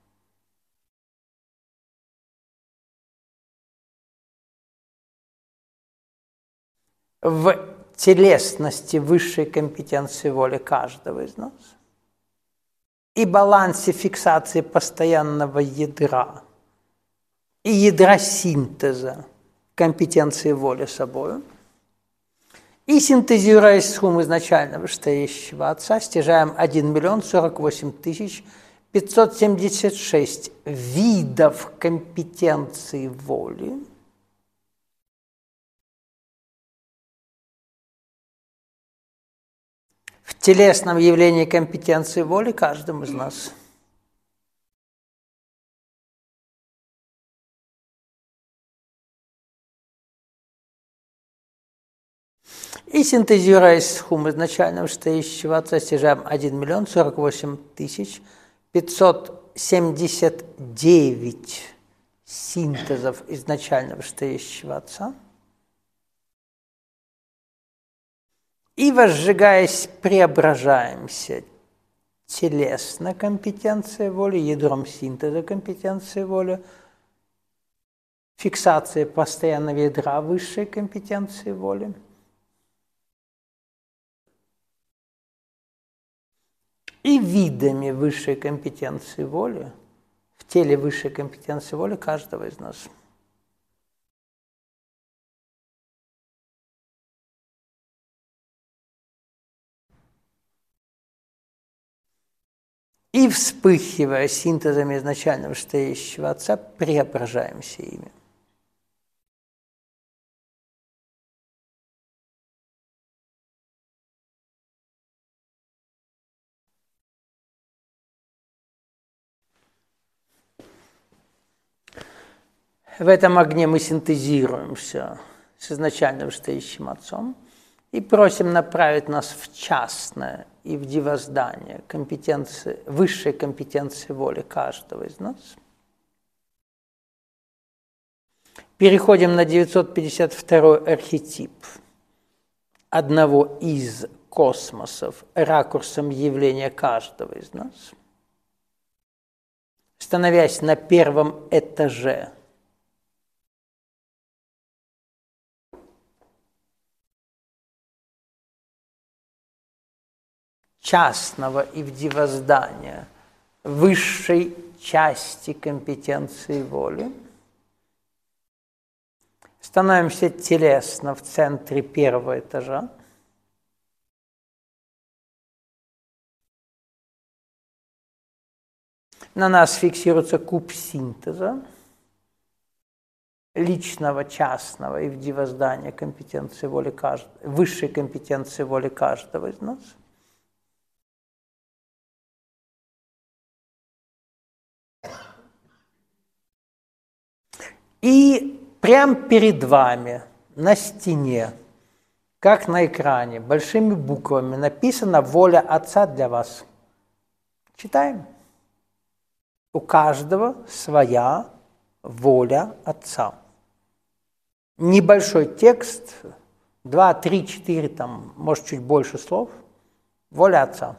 в телесности высшей компетенции воли каждого из нас и балансе фиксации постоянного ядра и ядра синтеза компетенции воли собою, и, синтезируя схум изначально вышестоящего отца, стяжаем 1 048 576 видов компетенции воли, в телесном явлении компетенции воли каждому из нас. И, синтезируя схум изначально вышестоящего отца, стяжаем 1 048 579 синтезов изначально вышестоящего отца. И, возжигаясь, преображаемся телесно компетенции воли, ядром синтеза компетенции воли, фиксация постоянного ядра высшей компетенции воли, и видами высшей компетенции воли в теле высшей компетенции воли каждого из нас. И, вспыхивая синтезами изначально вышестоящего Отца, преображаемся ими. В этом огне мы синтезируемся с изначально вышестоящим Отцом и просим направить нас в частное и в дивоздание компетенции, высшей компетенции воли каждого из нас. Переходим на 952-й архетип одного из космосов, ракурсом явления каждого из нас, становясь на первом этаже частного и в дивоздания высшей части компетенции воли. Становимся телесно в центре первого этажа. На нас фиксируется куб синтеза, личного, частного и в дивоздания компетенции воли каждого, высшей компетенции воли каждого из нас. И прямо перед вами, на стене, как на экране, большими буквами написана «Воля Отца для вас». Читаем. У каждого своя воля Отца. Небольшой текст, 2, 3, 4, там, может, чуть больше слов. Воля Отца.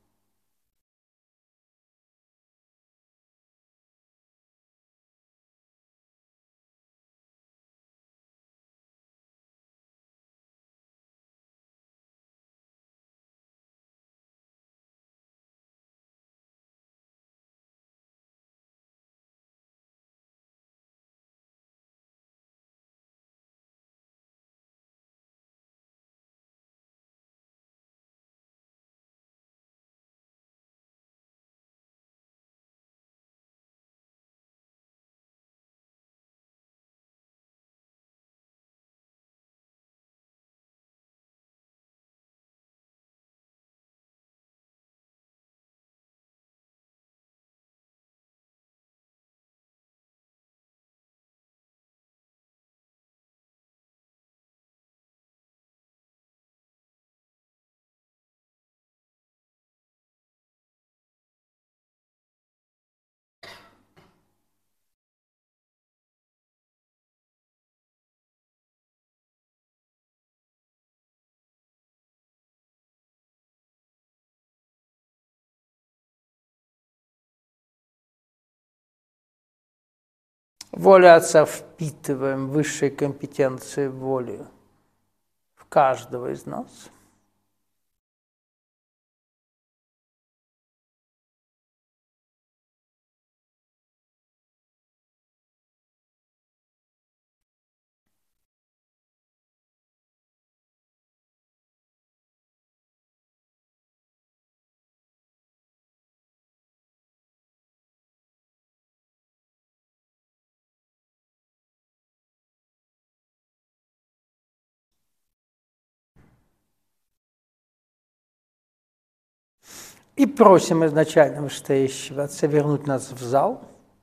Волю Отца впитываем высшей компетенции воли в каждого из нас. И просим изначально вышестоящего Отца вернуть нас в зал.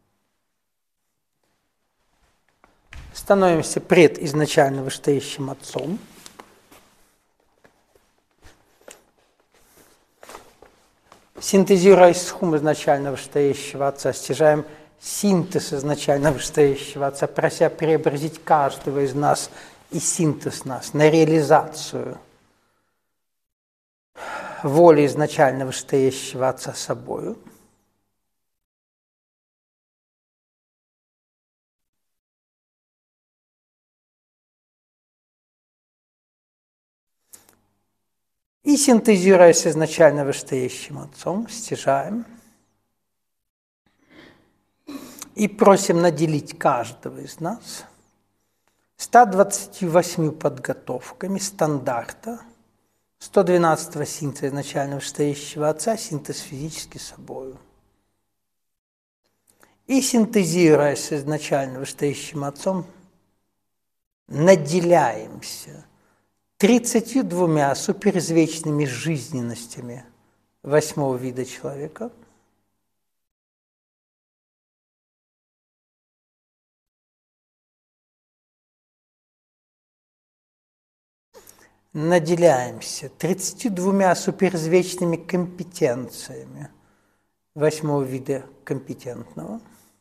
Становимся пред изначально вышестоящим Отцом. Синтезируя схум изначально вышестоящего Отца, стяжаем синтез изначально вышестоящего Отца, прося преобразить каждого из нас и синтез нас на реализацию воли изначально вышестоящего Отца собою. И синтезируя с изначально вышестоящим Отцом, стяжаем и просим наделить каждого из нас 128 подготовками стандарта 112-го синтез изначально вышестоящего Отца, синтез физически собою. И синтезируя с изначально вышестоящим Отцом, наделяемся 32 суперизвечными жизненностями 8-го вида человека, наделяемся 32 суперизвечными компетенциями 8-го вида компетентного,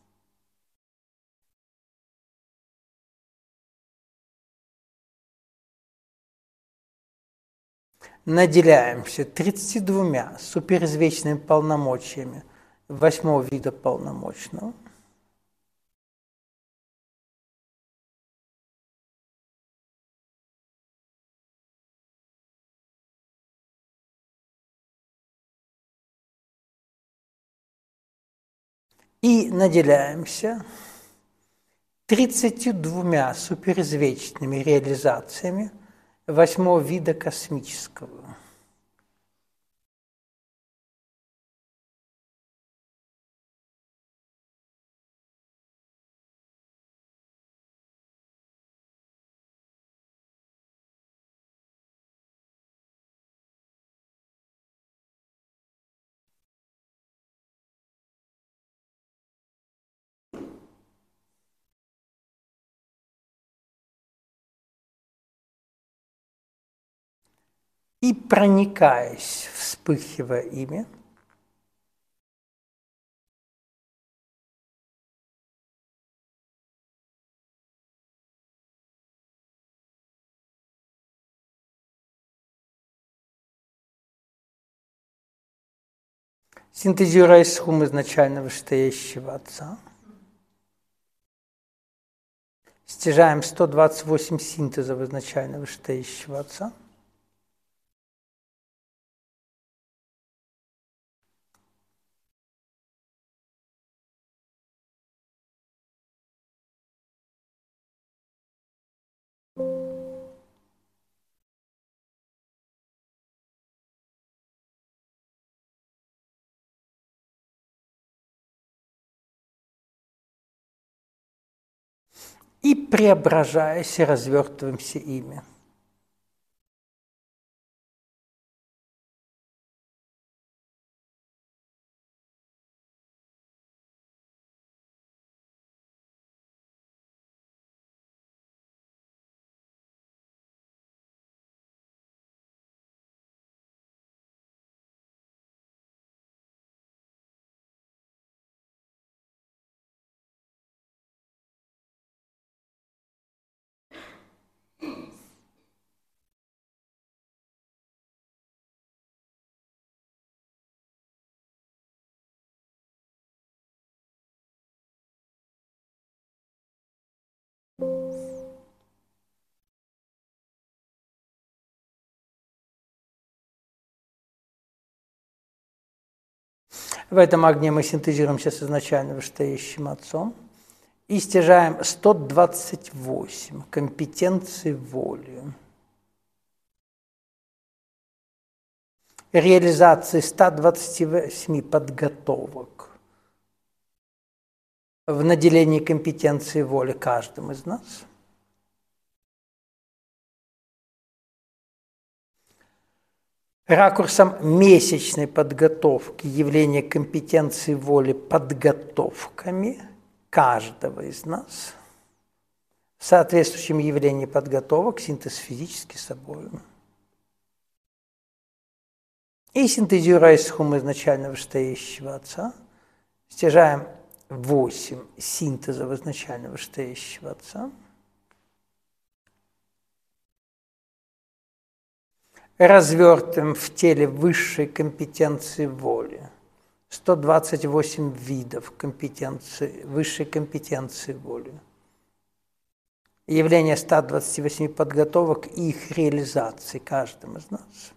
наделяемся 32 суперизвечными полномочиями 8-го вида полномочного, и наделяемся 32 суперизвечными реализациями 8-го вида космического. И проникаясь, вспыхивая ими, синтезируя схум изначально вышестоящего Отца, стяжаем 128 синтезов изначально вышестоящего Отца, и преображаясь, развертываемся ими. В этом огне мы синтезируемся с изначально вышестоящим Отцом и стяжаем 128 компетенций воли, реализации 128 подготовок в наделении компетенции воли каждым из нас, ракурсом месячной подготовки явления компетенции воли подготовками каждого из нас, в соответствующем явлении подготовок синтез физически собой. И синтезируя схум изначально вышестоящего Отца, стяжаем 8 синтезов изначально вышестоящего Отца, развертываем в теле высшей компетенции воли, 128 видов компетенции, высшей компетенции воли, явление 128 подготовок и их реализации каждым из нас.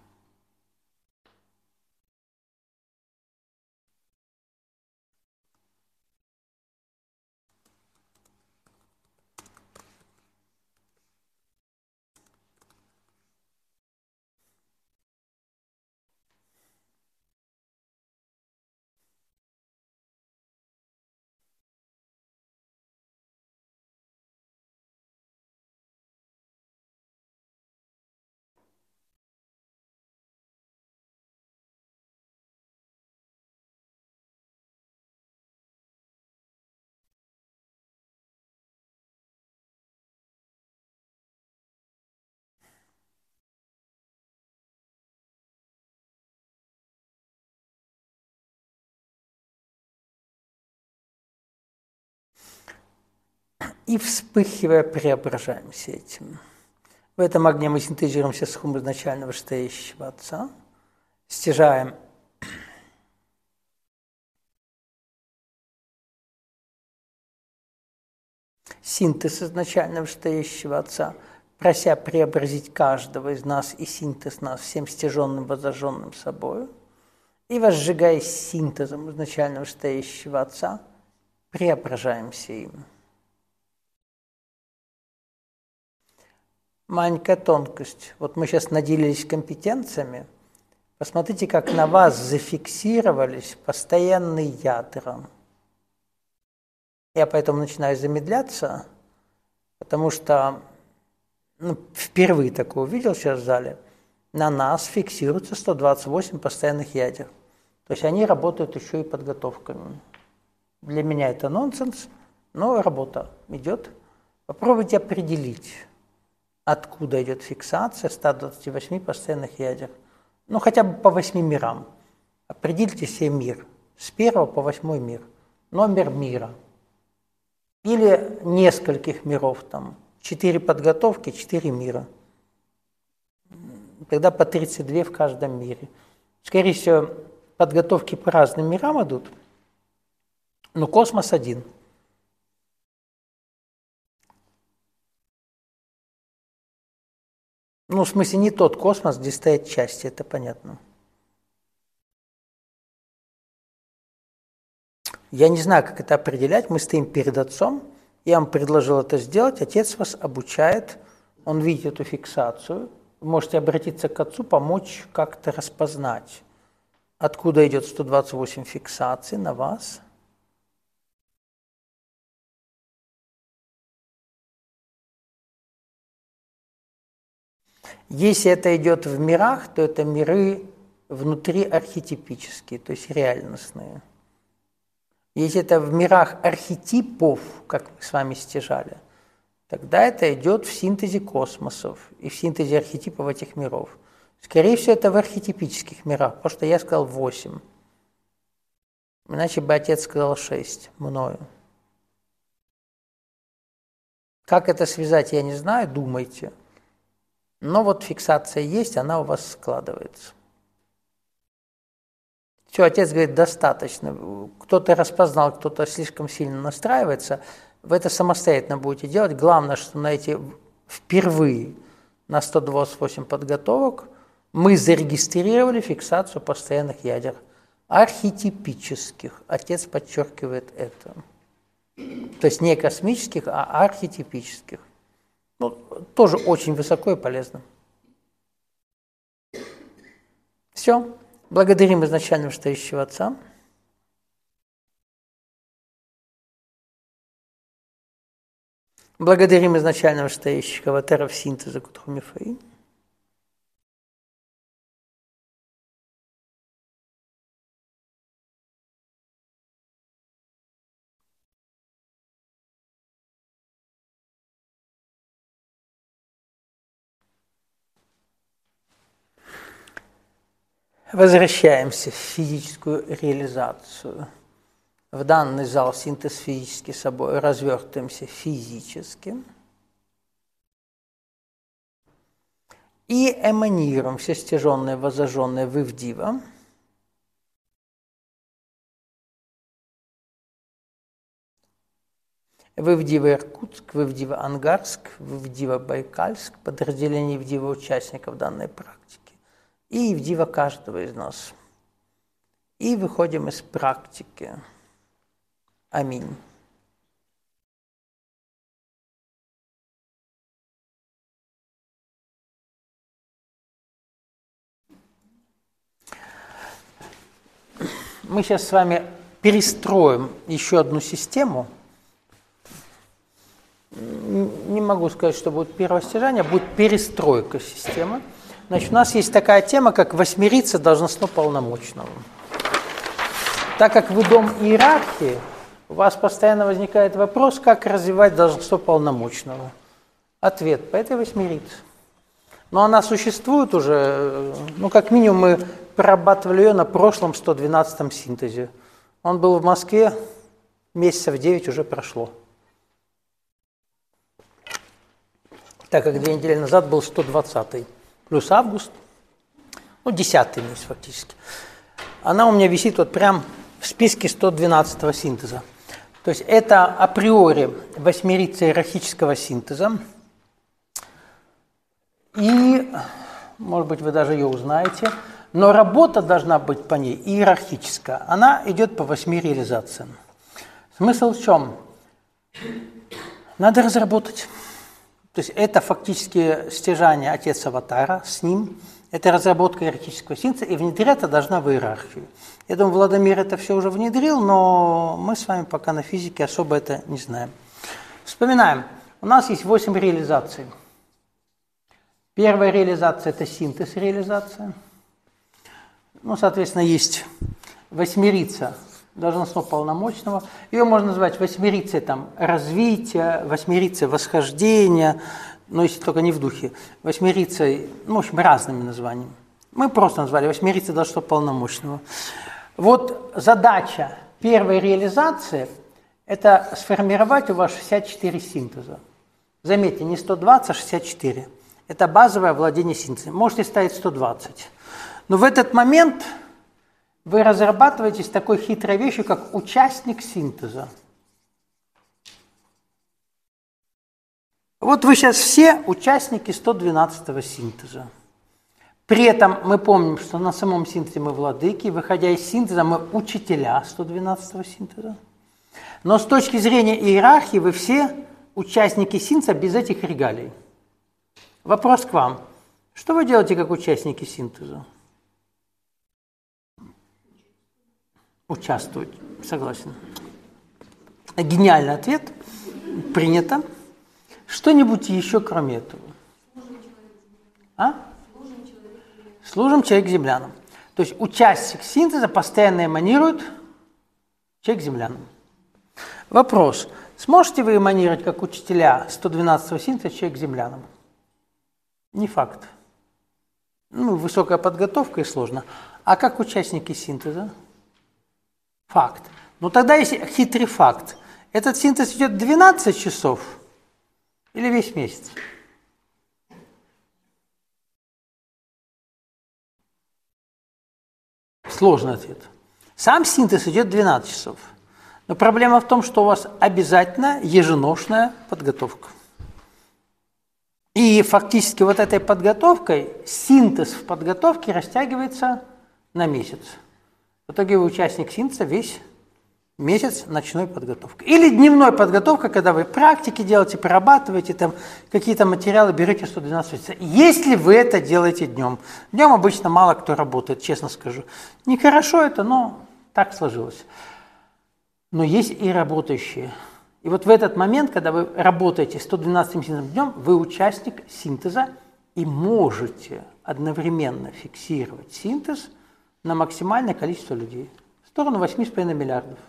и, вспыхивая, преображаемся этим. В этом огне мы синтезируем все схемы изначально вышестоящего Отца, стяжаем синтез изначально вышестоящего Отца, прося преобразить каждого из нас и синтез нас всем стяженным, воззажженным собою, и, возжигаясь синтезом изначально вышестоящего Отца, преображаемся им. Маленькая тонкость. Вот мы сейчас наделились компетенциями. Посмотрите, как на вас зафиксировались постоянные ядра. Я поэтому начинаю замедляться, потому что впервые такое увидел сейчас в зале. На нас фиксируется 128 постоянных ядер. То есть они работают еще и подготовками. Для меня это нонсенс, но работа идет. Попробуйте определить, откуда идет фиксация 128 постоянных ядер. Ну, хотя бы по 8 мирам. Определите себе мир. С 1 по 8 мир. Номер мира. Или нескольких миров там. 4 подготовки, 4 мира. Тогда по 32 в каждом мире. Скорее всего, подготовки по разным мирам идут. Но космос один. Ну, в смысле, не тот космос, где стоят части, это понятно. Я не знаю, как это определять. Мы стоим перед Отцом. Я вам предложил это сделать. Отец вас обучает. Он видит эту фиксацию. Вы можете обратиться к Отцу, помочь как-то распознать, откуда идет 128 фиксаций на вас. Если это идет в мирах, то это миры внутри архетипические, то есть реальностные. Если это в мирах архетипов, как мы с вами стяжали, тогда это идет в синтезе космосов и в синтезе архетипов этих миров. Скорее всего, это в архетипических мирах, потому что я сказал 8. Иначе бы Отец сказал 6 мною. Как это связать, я не знаю, думайте. Но вот фиксация есть, она у вас складывается. Все, Отец говорит, достаточно. Кто-то распознал, кто-то слишком сильно настраивается. Вы это самостоятельно будете делать. Главное, что на эти впервые на 128 подготовок мы зарегистрировали фиксацию постоянных ядер. Архетипических. Отец подчеркивает это. То есть не космических, а архетипических. Ну, тоже очень высоко и полезно. Все. Благодарим изначально вышестоящего Отца. Благодарим изначально вышестоящего Аватара синтеза Кутхумифаи. Возвращаемся в физическую реализацию. В данный зал синтез физически собой развертываемся физически. И эманируем все стяженное, воззажженное в Ивдива. В Ивдива Иркутск, в Ивдива Ангарск, в Ивдива Байкальск, подразделение Ивдива участников данной практики. И Ивдива каждого из нас. И выходим из практики. Аминь. Мы сейчас с вами перестроим еще одну систему. Не могу сказать, что будет первое стяжание, будет перестройка системы. Значит, у нас есть такая тема, как восьмериться должностно полномочного. Так как вы дом иерархии, у вас постоянно возникает вопрос, как развивать должностно полномочного. Ответ – по этой восьмерице. Но она существует уже, ну, как минимум, мы прорабатывали ее на прошлом 112-м синтезе. Он был в Москве, месяцев 9 уже прошло. так как 2 недели назад был 120-й, плюс август, 10-й месяц фактически. Она у меня висит вот прям в списке 112-го синтеза. То есть это априори восьмерица иерархического синтеза. И, может быть, вы даже ее узнаете, но работа должна быть по ней иерархическая. Она идет по 8 реализациям. Смысл в чем? Надо разработать. То есть это фактически стяжание отец-аватара с ним, это разработка иерархического синтеза, и внедрять это должна в иерархию. Я думаю, Владимир это все уже внедрил, но мы с вами пока на физике особо это не знаем. Вспоминаем. У нас есть 8 реализаций. Первая реализация – это синтез реализация. Соответственно, есть восьмерица должностного полномочного. Ее можно назвать восьмерицей развития, восьмерицей восхождения, но если только не в духе, восьмерицей, в общем, разными названиями. Мы просто назвали восьмерицей должностного полномочного. Вот задача первой реализации – это сформировать у вас 64 синтеза. Заметьте, не 120, а 64. Это базовое владение синтезом. Можете ставить 120. Но в этот момент вы разрабатываете такой хитрой вещью, как участник синтеза. Вот вы сейчас все участники 112-го синтеза. При этом мы помним, что на самом синтезе мы владыки, выходя из синтеза, мы учителя 112-го синтеза. Но с точки зрения иерархии вы все участники синтеза без этих регалий. Вопрос к вам. Что вы делаете как участники синтеза? Участвовать. Согласен. Гениальный ответ. Принято. Что-нибудь еще кроме этого? Служим человек-землянам. То есть участник синтеза постоянно эманирует человек-землянам. Вопрос. Сможете вы эманировать как учителя 112-го синтеза человек-землянам? Не факт. Высокая подготовка и сложно. А как участники синтеза? Факт. Но тогда есть хитрый факт. Этот синтез идет 12 часов или весь месяц? Сложный ответ. Сам синтез идет 12 часов. Но проблема в том, что у вас обязательно еженошная подготовка. И фактически вот этой подготовкой синтез в подготовке растягивается на месяц. В итоге вы участник синтеза весь месяц ночной подготовки. Или дневной подготовка, когда вы практики делаете, прорабатываете, какие-то материалы, берете 112 часов. Если вы это делаете днем. Днем обычно мало кто работает, честно скажу. Нехорошо это, но так сложилось. Но есть и работающие. И вот в этот момент, когда вы работаете 112 синтезом днем, вы участник синтеза и можете одновременно фиксировать синтез на максимальное количество людей. В сторону 8,5 миллиардов.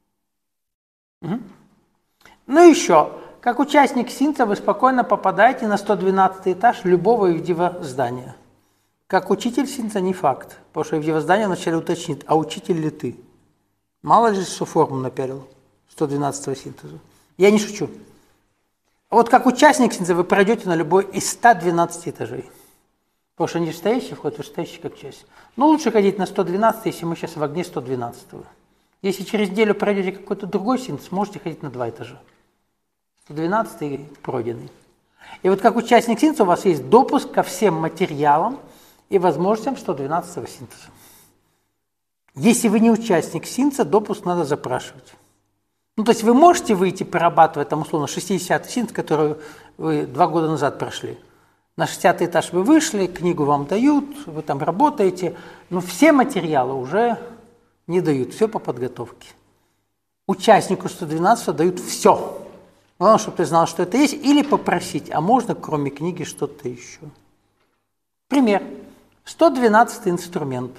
Ну и еще, как участник синтеза вы спокойно попадаете на 112 этаж любого ИВДИВа здания. Как учитель синтеза не факт, потому что ИВДИВа здание вначале уточнит, а учитель ли ты? Мало ли, что форму напялил 112 синтеза. Я не шучу. Вот как участник синтеза вы пройдете на любой из 112 этажей. Потому что не стоящий вход, вы стоящий как часть. Но лучше ходить на 112, если мы сейчас в огне 112-го. Если через неделю пройдете какой-то другой синтез, можете ходить на 2 этажа. 112-й пройденный. И вот как участник синтеза у вас есть допуск ко всем материалам и возможностям 112-го синтеза. Если вы не участник синтеза, допуск надо запрашивать. То есть вы можете выйти прорабатывать условно 60-й синтез, который вы 2 года назад прошли. На 60-й этаж вы вышли, книгу вам дают, вы там работаете, но все материалы уже не дают, все по подготовке. Участнику 112 дают все. Главное, чтобы ты знал, что это есть, или попросить, а можно кроме книги что-то еще. Пример. 112 инструмент.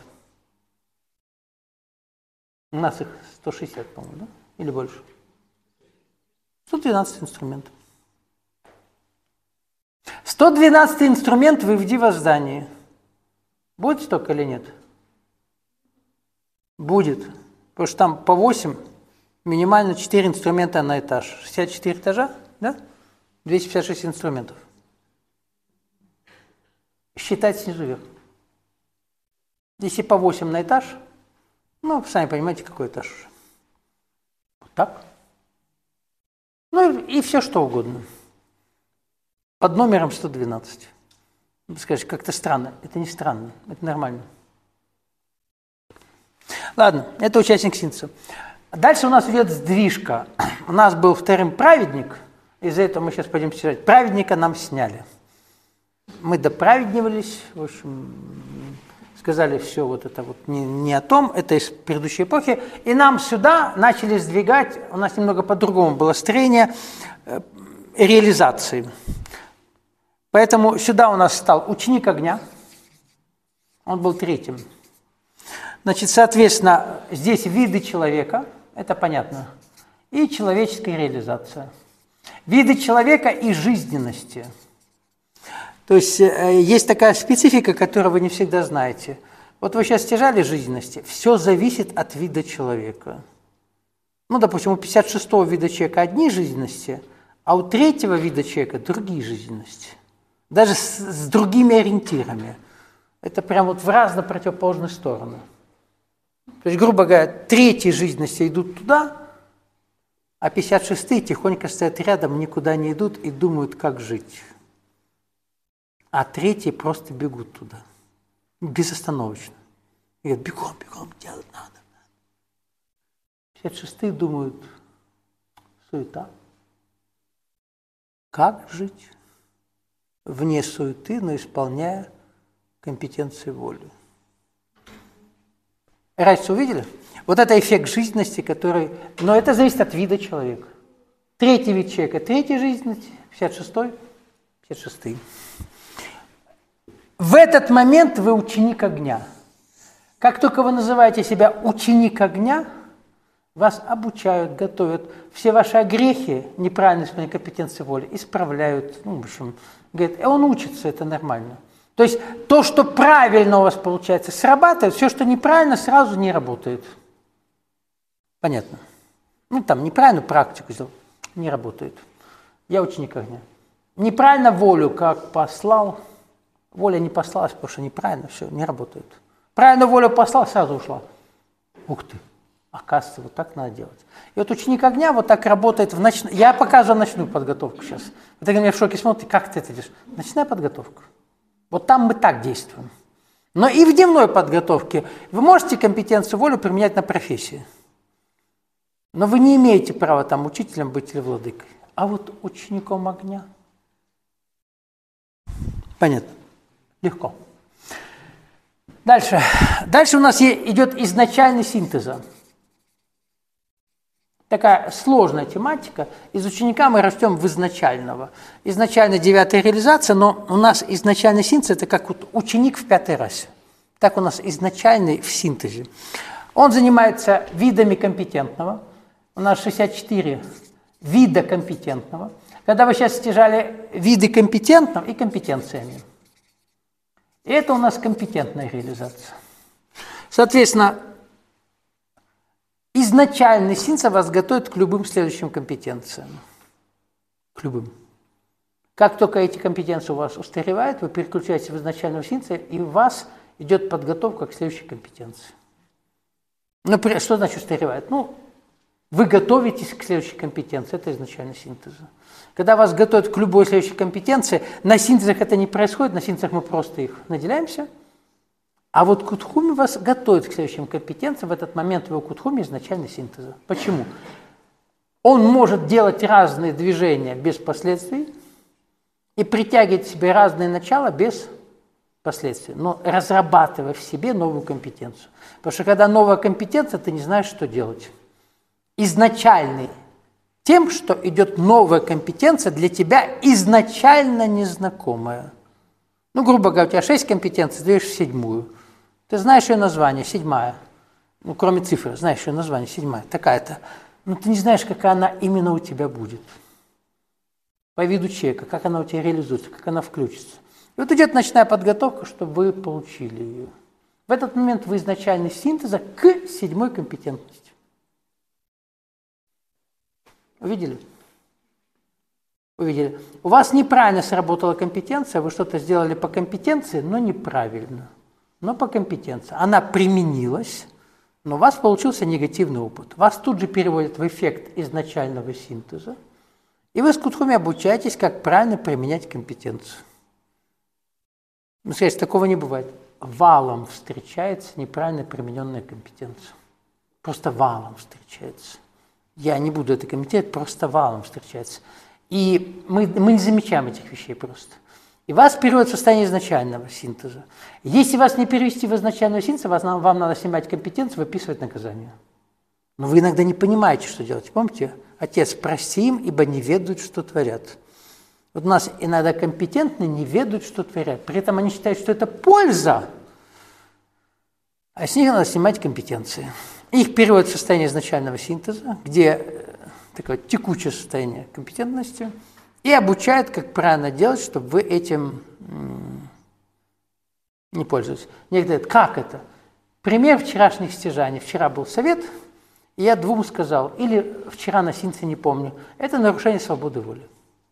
У нас их 160, по-моему, да? Или больше? 112 инструментов. 112 инструмент в ИВДИВа здании. Будет столько или нет? Будет. Потому что там по 8, минимально 4 инструмента на этаж. 64 этажа, да? 256 инструментов. считать снизу вверх. Если по 8 на этаж, ну, вы сами понимаете, какой этаж уже. Вот так. Ну и все что угодно. Под номером 112. Вы скажете, как-то странно. Это не странно, это нормально. Ладно, это участник синтеза. Дальше у нас идет сдвижка. У нас был вторым праведник, из-за этого мы сейчас пойдем читать. Праведника нам сняли. Мы доправеднивались, в общем, сказали, все вот это вот не о том, это из предыдущей эпохи. И нам сюда начали сдвигать, у нас немного по-другому было строение реализации. Поэтому сюда у нас стал ученик огня, он был третьим. Значит, соответственно, здесь виды человека, это понятно, и человеческая реализация. Виды человека и жизненности. То есть есть такая специфика, которую вы не всегда знаете. Вот вы сейчас стяжали жизненности, все зависит от вида человека. Ну, допустим, у 56-го вида человека одни жизненности, а у 3-го вида человека другие жизненности. Даже с другими ориентирами. Это прям вот в разно противоположные стороны. То есть, грубо говоря, 3-й жизненности идут туда, а 56-е тихонько стоят рядом, никуда не идут и думают, как жить. А 3-е просто бегут туда, безостановочно. И говорят, бегом, бегом, делать надо. 56-е думают, суета. Как жить? Вне суеты, но исполняя компетенции воли. Разницу увидели? Вот это эффект жизненности, который... Но это зависит от вида человека. 3-й вид человека – 3-й жизненности, 56-й – 56-й. В этот момент вы ученик огня. Как только вы называете себя ученик огня, вас обучают, готовят. Все ваши огрехи, неправильное исполнение компетенции воли, исправляют. Ну, в общем, говорят, он учится, это нормально. То есть то, что правильно у вас получается, срабатывает, все, что неправильно, сразу не работает. Понятно? Ну, там, неправильную практику сделал, не работает. Я ученик огня. Неправильно волю как послал, воля не послалась, потому что неправильно, все, не работает. Правильно волю послал, сразу ушла. Ух ты, оказывается, вот так надо делать. И вот ученик огня вот так работает в ночной... Я показываю ночную подготовку сейчас. Вот так меня в шоке смотрите, как ты это делаешь? Ночная подготовка. Вот там мы так действуем. Но и в дневной подготовке вы можете компетенцию волю применять на профессии. Но вы не имеете права там учителем быть или владыкой. А вот учеником огня. Понятно? Легко. Дальше. Дальше у нас идет изначальный синтез. Такая сложная тематика. Из ученика мы растем в изначального. Изначально 9-я реализация, но у нас изначальный синтез – это как вот ученик в 5-й расе. Так у нас изначальный в синтезе. Он занимается видами компетентного. У нас 64 вида компетентного. Когда вы сейчас стяжали виды компетентного и компетенциями. И это у нас компетентная реализация. Соответственно, изначальный синтез вас готовит к любым следующим компетенциям. К любым. Как только эти компетенции у вас устаревают, вы переключаетесь в изначальный синтез, и у вас идет подготовка к следующей компетенции. Например, что значит устаревает? Ну, вы готовитесь к следующей компетенции, это изначальный синтез. Когда вас готовят к любой следующей компетенции, на синтезах это не происходит, на синтезах мы просто их наделяемся. А вот Кутхуми вас готовит к следующим компетенциям, в этот момент вы у Кутхуми изначальный синтез. Почему? Он может делать разные движения без последствий и притягивать к себе разные начала без последствий, но разрабатывая в себе новую компетенцию. Потому что когда новая компетенция, ты не знаешь, что делать. Изначальный тем, что идет новая компетенция для тебя изначально незнакомая. Ну, грубо говоря, у тебя 6 компетенций, даешь 7-ю. Ты знаешь ее название, 7-я. Ну, кроме цифры, знаешь ее название, 7-я. Такая-то. Но ты не знаешь, какая она именно у тебя будет. По виду человека, как она у тебя реализуется, как она включится. И вот идет ночная подготовка, чтобы вы получили ее. В этот момент вы изначальный синтеза к 7-й компетентности. Увидели? увидели. У вас неправильно сработала компетенция, вы что-то сделали по компетенции, но неправильно. Но по компетенции. Она применилась, но у вас получился негативный опыт. Вас тут же переводят в эффект изначального синтеза, и вы с Кудхуми обучаетесь, как правильно применять компетенцию. Ну, скажите, такого не бывает. Валом встречается неправильно примененная компетенция. Просто валом встречается. Я не буду это комментировать, просто валом встречается. И мы не замечаем этих вещей просто. И вас переводят в состояние изначального синтеза. Если вас не перевести в изначальный синтез, вам надо снимать компетенцию, выписывать наказание. Но вы иногда не понимаете, что делать. Помните? Отец, прости им, ибо не ведают, что творят. Вот у нас иногда компетентные не ведают, что творят. При этом они считают, что это польза, а с них надо снимать компетенции. Их переводят в состояние изначального синтеза, где такое текучее состояние компетентности, и обучают, как правильно делать, чтобы вы этим не пользовались. Некоторые говорят, как это? Пример вчерашних стяжаний. Вчера был совет, и я двум сказал, или вчера на синтезе, не помню, это нарушение свободы воли.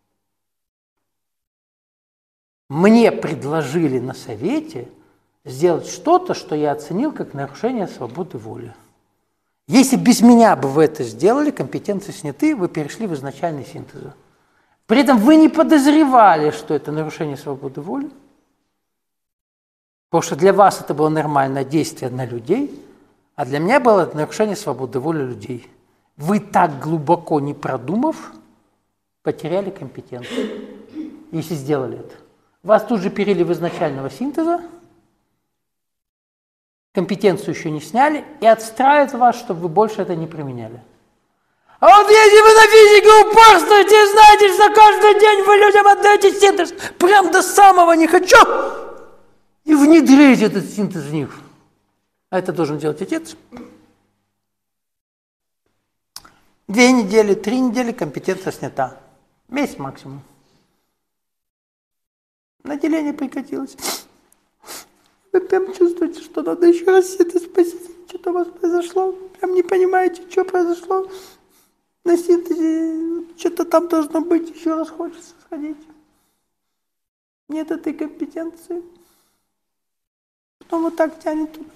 Мне предложили на совете сделать что-то, что я оценил как нарушение свободы воли. Если без меня бы вы это сделали, компетенции сняты, вы перешли в изначальный синтез. При этом вы не подозревали, что это нарушение свободы воли, потому что для вас это было нормальное действие на людей, а для меня было это нарушение свободы воли людей. Вы так глубоко не продумав, потеряли компетенцию, если сделали это. Вас тут же перевели в изначального синтеза, компетенцию еще не сняли и отстраивают вас, чтобы вы больше это не применяли. А вот если вы на физике упорствуете и знаете, что каждый день вы людям отдаете синтез, прям до самого не хочу, и внедряете этот синтез в них. А это должен делать отец. 2 недели, 3 недели компетенция снята. Месяц максимум. Наделение прекратилось. Вы прям чувствуете, что надо еще раз синтез посетить. Что-то у вас произошло. Прям не понимаете, что произошло. На синтезе что-то там должно быть. Еще раз хочется сходить. Нет этой компетенции. Потом вот так тянет туда.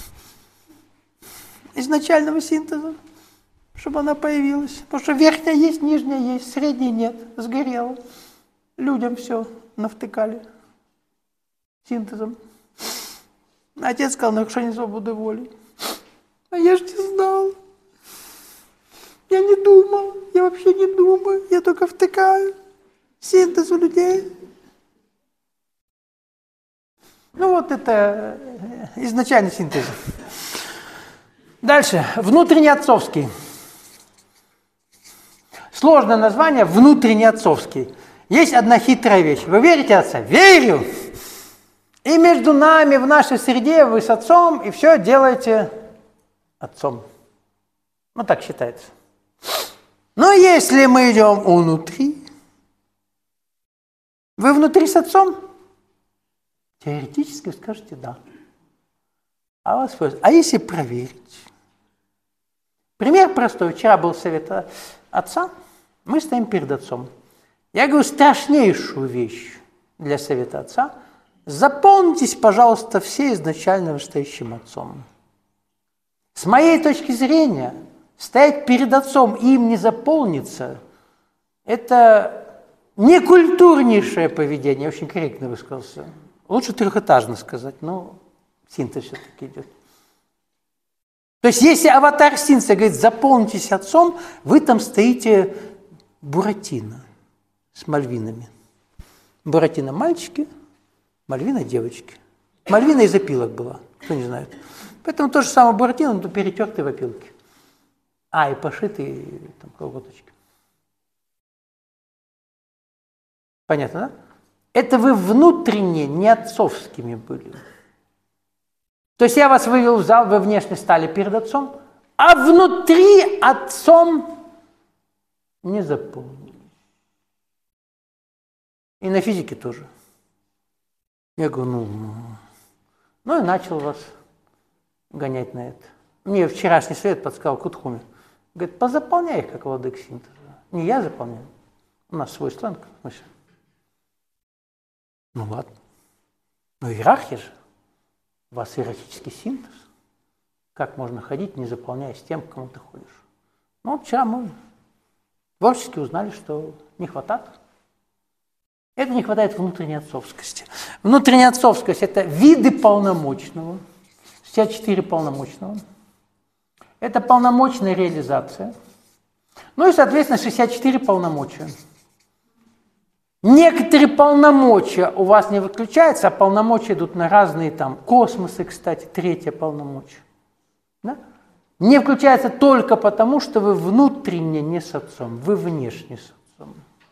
Изначального синтеза, чтобы она появилась. Потому что верхняя есть, нижняя есть, средняя нет. Сгорела. Людям все навтыкали синтезом. Отец сказал, нарушение свободы воли. А я ж не знал. Я не думал. Я вообще не думаю. Я только втыкаю синтез у людей. Ну вот это изначальный синтез. Дальше. Внутренний отцовский. Сложное название внутренний отцовский. Есть одна хитрая вещь. Вы верите отца? Верю! И между нами, в нашей среде, вы с отцом, и все делаете отцом. Ну, так считается. Но если мы идем внутри, вы внутри с отцом? Теоретически вы скажете «да». А вас спросят, а если проверить? Пример простой. Вчера был совет отца, мы стоим перед отцом. Я говорю страшнейшую вещь для совета отца. Заполнитесь, пожалуйста, все изначально вышестоящим отцом. С моей точки зрения, стоять перед отцом и им не заполниться, это некультурнейшее поведение, очень корректно высказался. Лучше трехэтажно сказать, но синтез все-таки идет. То есть, если аватар синтеза говорит, заполнитесь отцом, вы там стоите Буратино с Мальвинами. Буратино мальчики, Мальвина девочки. Мальвина из опилок была, кто не знает. Поэтому то же самое Буратино, но перетертые в опилки. И пошитые там колготочки. Понятно, да? Это вы внутренне не отцовскими были. То есть я вас вывел в зал, вы внешне стали перед отцом, а внутри отцом не заполнились. И на физике тоже. Я говорю, ну и начал вас гонять на это. Мне вчерашний совет подсказал Кудхуми. Говорит, позаполняй их, как владык синтеза. Не я заполняю. У нас свой сленг. Ну ладно. Но иерархия же. У вас иерархический синтез. Как можно ходить, не заполняясь тем, к кому ты ходишь? Ну, вот вчера мы творчески узнали, что не хватает. Это не хватает внутренней отцовскости. Внутренняя отцовскость – это виды полномочного. 64 полномочного. Это полномочная реализация. Ну и, соответственно, 64 полномочия. Некоторые полномочия у вас не выключаются, а полномочия идут на разные там космосы, кстати, третье полномочие. Да? Не включается только потому, что вы внутренне не с отцом, вы внешне с отцом.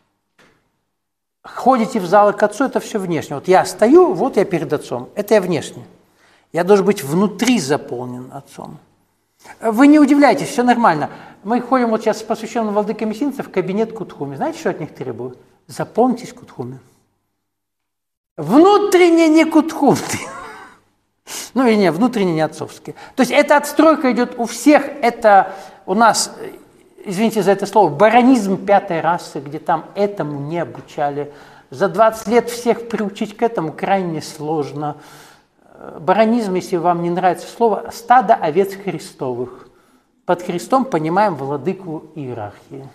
Ходите в зал к отцу, это все внешне. Вот я стою, вот я перед отцом, это я внешне. Я должен быть внутри заполнен отцом. Вы не удивляйтесь, все нормально. Мы ходим вот сейчас с посвященным владыками Синтеза в кабинет Кутхуми. Знаете, что от них требую? Заполнитесь Кутхуми. Внутренне не Кутхуми. Ну, вернее, внутренне не отцовские. То есть эта отстройка идет у всех, это у нас, извините за это слово, баронизм пятой расы, где там этому не обучали. За 20 лет всех приучить к этому крайне сложно. Баронизм, если вам не нравится слово, стадо овец Христовых. Под Христом понимаем владыку иерархии.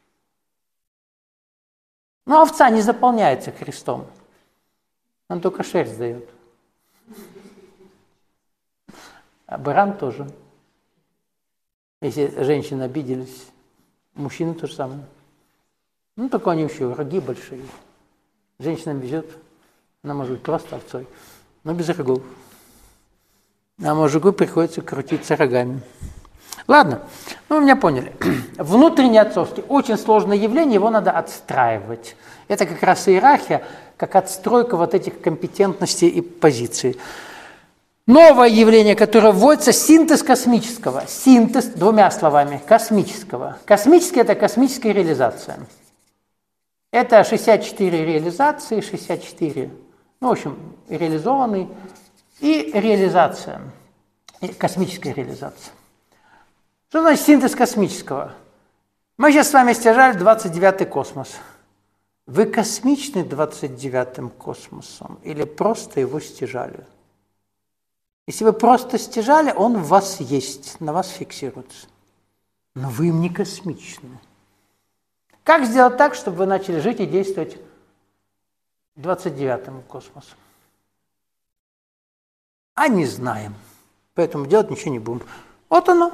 Но овца не заполняется Христом. Он только шерсть дает. А баран тоже. Если женщины обиделись, мужчины то же самое. Ну, только они еще роги большие. Женщина везет, она может быть просто овцой, но без рогов. А мужику приходится крутиться рогами. Ладно, ну, вы меня поняли. Внутренний отцовский очень сложное явление, его надо отстраивать. Это как раз иерархия, как отстройка вот этих компетентностей и позиций. Новое явление, которое вводится, синтез космического. Синтез, двумя словами, космического. Космический – это космическая реализация. Это 64 реализации, 64, ну, в общем, реализованный, и реализация, и космическая реализация. Что значит синтез космического? Мы сейчас с вами стяжали 29-й космос. Вы космичны 29-м космосом или просто его стяжали? Если вы просто стяжали, он в вас есть, на вас фиксируется. Но вы им не космичны. Как сделать так, чтобы вы начали жить и действовать 29-м космосом? А не знаем. Поэтому делать ничего не будем. Вот оно.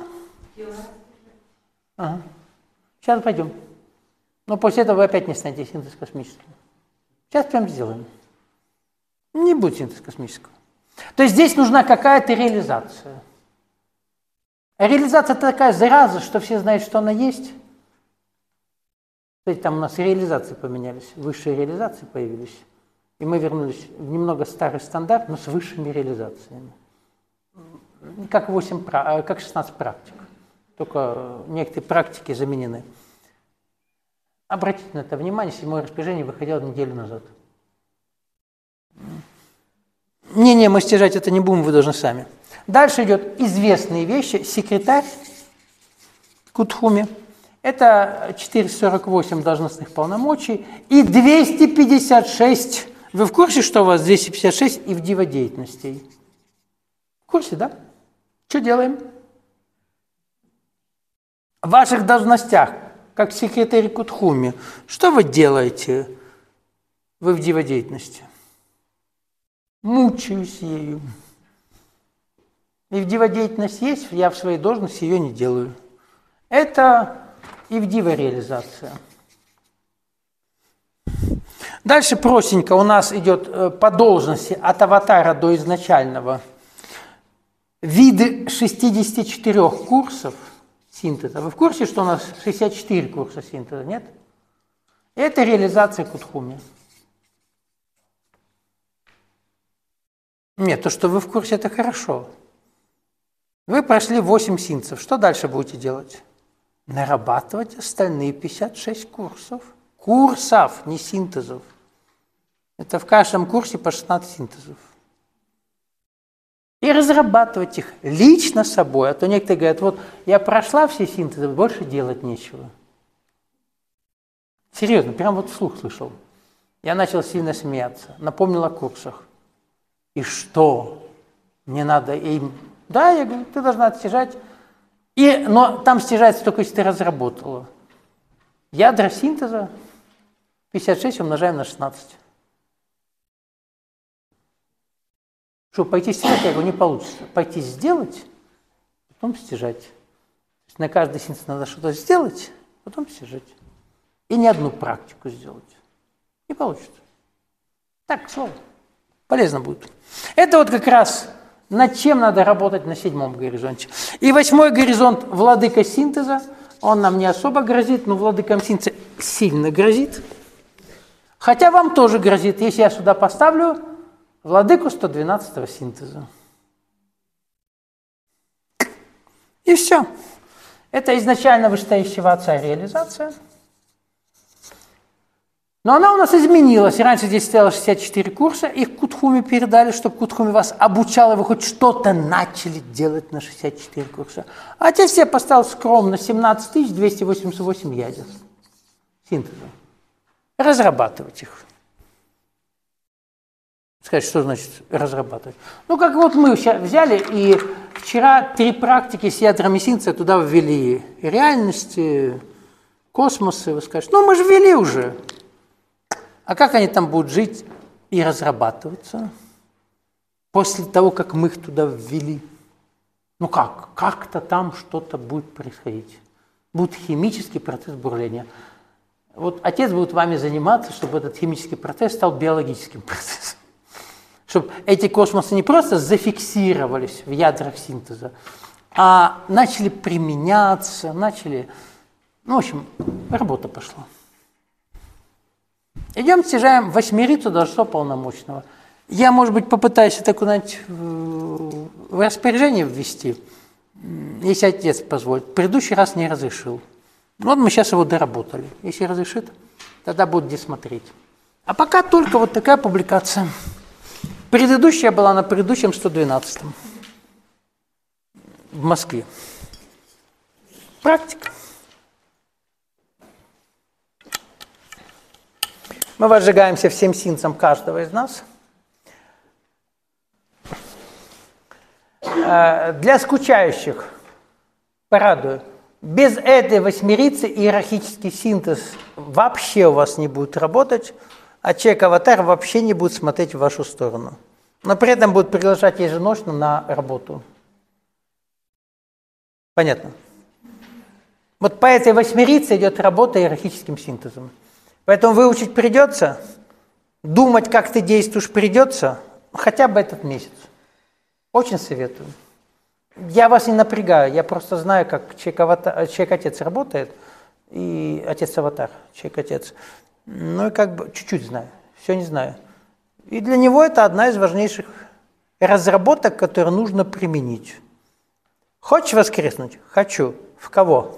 Ага. Сейчас пойдем. Но после этого вы опять не станете синтез космического. Сейчас прям сделаем. Не будет синтез космического. То есть здесь нужна какая-то реализация. А реализация такая зараза, что все знают, что она есть. Кстати, там у нас и реализации поменялись, высшие реализации появились. И мы вернулись в немного старый стандарт, но с высшими реализациями. Как 16 практик. Только некоторые практики заменены. Обратите на это внимание, 7-е распоряжение выходило неделю назад. Не, мы стяжать это не будем, вы должны сами. Дальше идет известные вещи. Секретарь Кутхуми. Это 448 должностных полномочий и 256. Вы в курсе, что у вас 256 и в диводеятельностей? В курсе, да? Что делаем? В ваших должностях, как секретарь Кутхуми, что вы делаете? Вы в диводеятельности. Мучаюсь ею. И в диводеятельность есть, я в своей должности ее не делаю. Это и в диво-реализация. Дальше простенько у нас идет по должности от аватара до изначального виды 64 курсов синтеза. Вы в курсе, что у нас 64 курса синтеза, нет? Это реализация Кутхуми. Нет, то, что вы в курсе, это хорошо. Вы прошли 8 синтезов. Что дальше будете делать? Нарабатывать остальные 56 курсов. Курсов, не синтезов. Это в каждом курсе по 16 синтезов. И разрабатывать их лично собой. А то некоторые говорят, вот я прошла все синтезы, больше делать нечего. Серьезно, прям вот вслух слышал. Я начал сильно смеяться, напомнил о курсах. И что? Мне надо им... Да, я говорю, ты должна стяжать. Но там стяжается только, если ты разработала. Ядра синтеза 56 умножаем на 16. Что, пойти стяжать, я говорю, не получится. Пойти сделать, потом стяжать. То есть на каждый синтез надо что-то сделать, потом стяжать. И не одну практику сделать. Не получится. Так, к слову. Полезно будет. Это вот как раз над чем надо работать на 7-м горизонте. И 8-й горизонт владыка синтеза, он нам не особо грозит, но владыкам синтеза сильно грозит. Хотя вам тоже грозит, если я сюда поставлю владыку 112-го синтеза. И все. Это изначально вышестоящего отца реализация. Но она у нас изменилась. Раньше здесь стояло 64 курса, их Кутхуме передали, чтобы Кутхуме вас обучал, и вы хоть что-то начали делать на 64 курса. А теперь я поставил скромно 17 288 ядер синтеза. Разрабатывать их. Сказать, что значит разрабатывать? Ну, как вот мы взяли и вчера 3 практики с ядрами синтеза туда ввели. Реальности, космосы. Вы скажете, ну мы же ввели уже. А как они там будут жить и разрабатываться после того, как мы их туда ввели? Ну как? Как-то там что-то будет происходить. Будет химический процесс бурления. Вот отец будет вами заниматься, чтобы этот химический процесс стал биологическим процессом. Чтобы эти космосы не просто зафиксировались в ядрах синтеза, а начали применяться, начали... Ну, в общем, работа пошла. Идем стяжаем восьмерицу должно полномочного. Я, может быть, попытаюсь это куда-нибудь в распоряжение ввести, если отец позволит. В предыдущий раз не разрешил. Вот мы сейчас его доработали. Если разрешит, тогда будет где смотреть. А пока только вот такая публикация. Предыдущая была на предыдущем 112-м в Москве. Практика. Мы возжигаемся всем синтезом каждого из нас. Для скучающих, порадую, без этой восьмерицы иерархический синтез вообще у вас не будет работать, а человек-аватар вообще не будет смотреть в вашу сторону. Но при этом будет приглашать еженочно на работу. Понятно? Вот по этой восьмерице идет работа иерархическим синтезом. Поэтому выучить придется, думать, как ты действуешь, придется, хотя бы этот месяц. Очень советую. Я вас не напрягаю, я просто знаю, как человек-отец работает, и отец-аватар, человек-отец. Ну и как бы чуть-чуть знаю, все не знаю. И для него это одна из важнейших разработок, которые нужно применить. Хочешь воскреснуть? Хочу. В кого?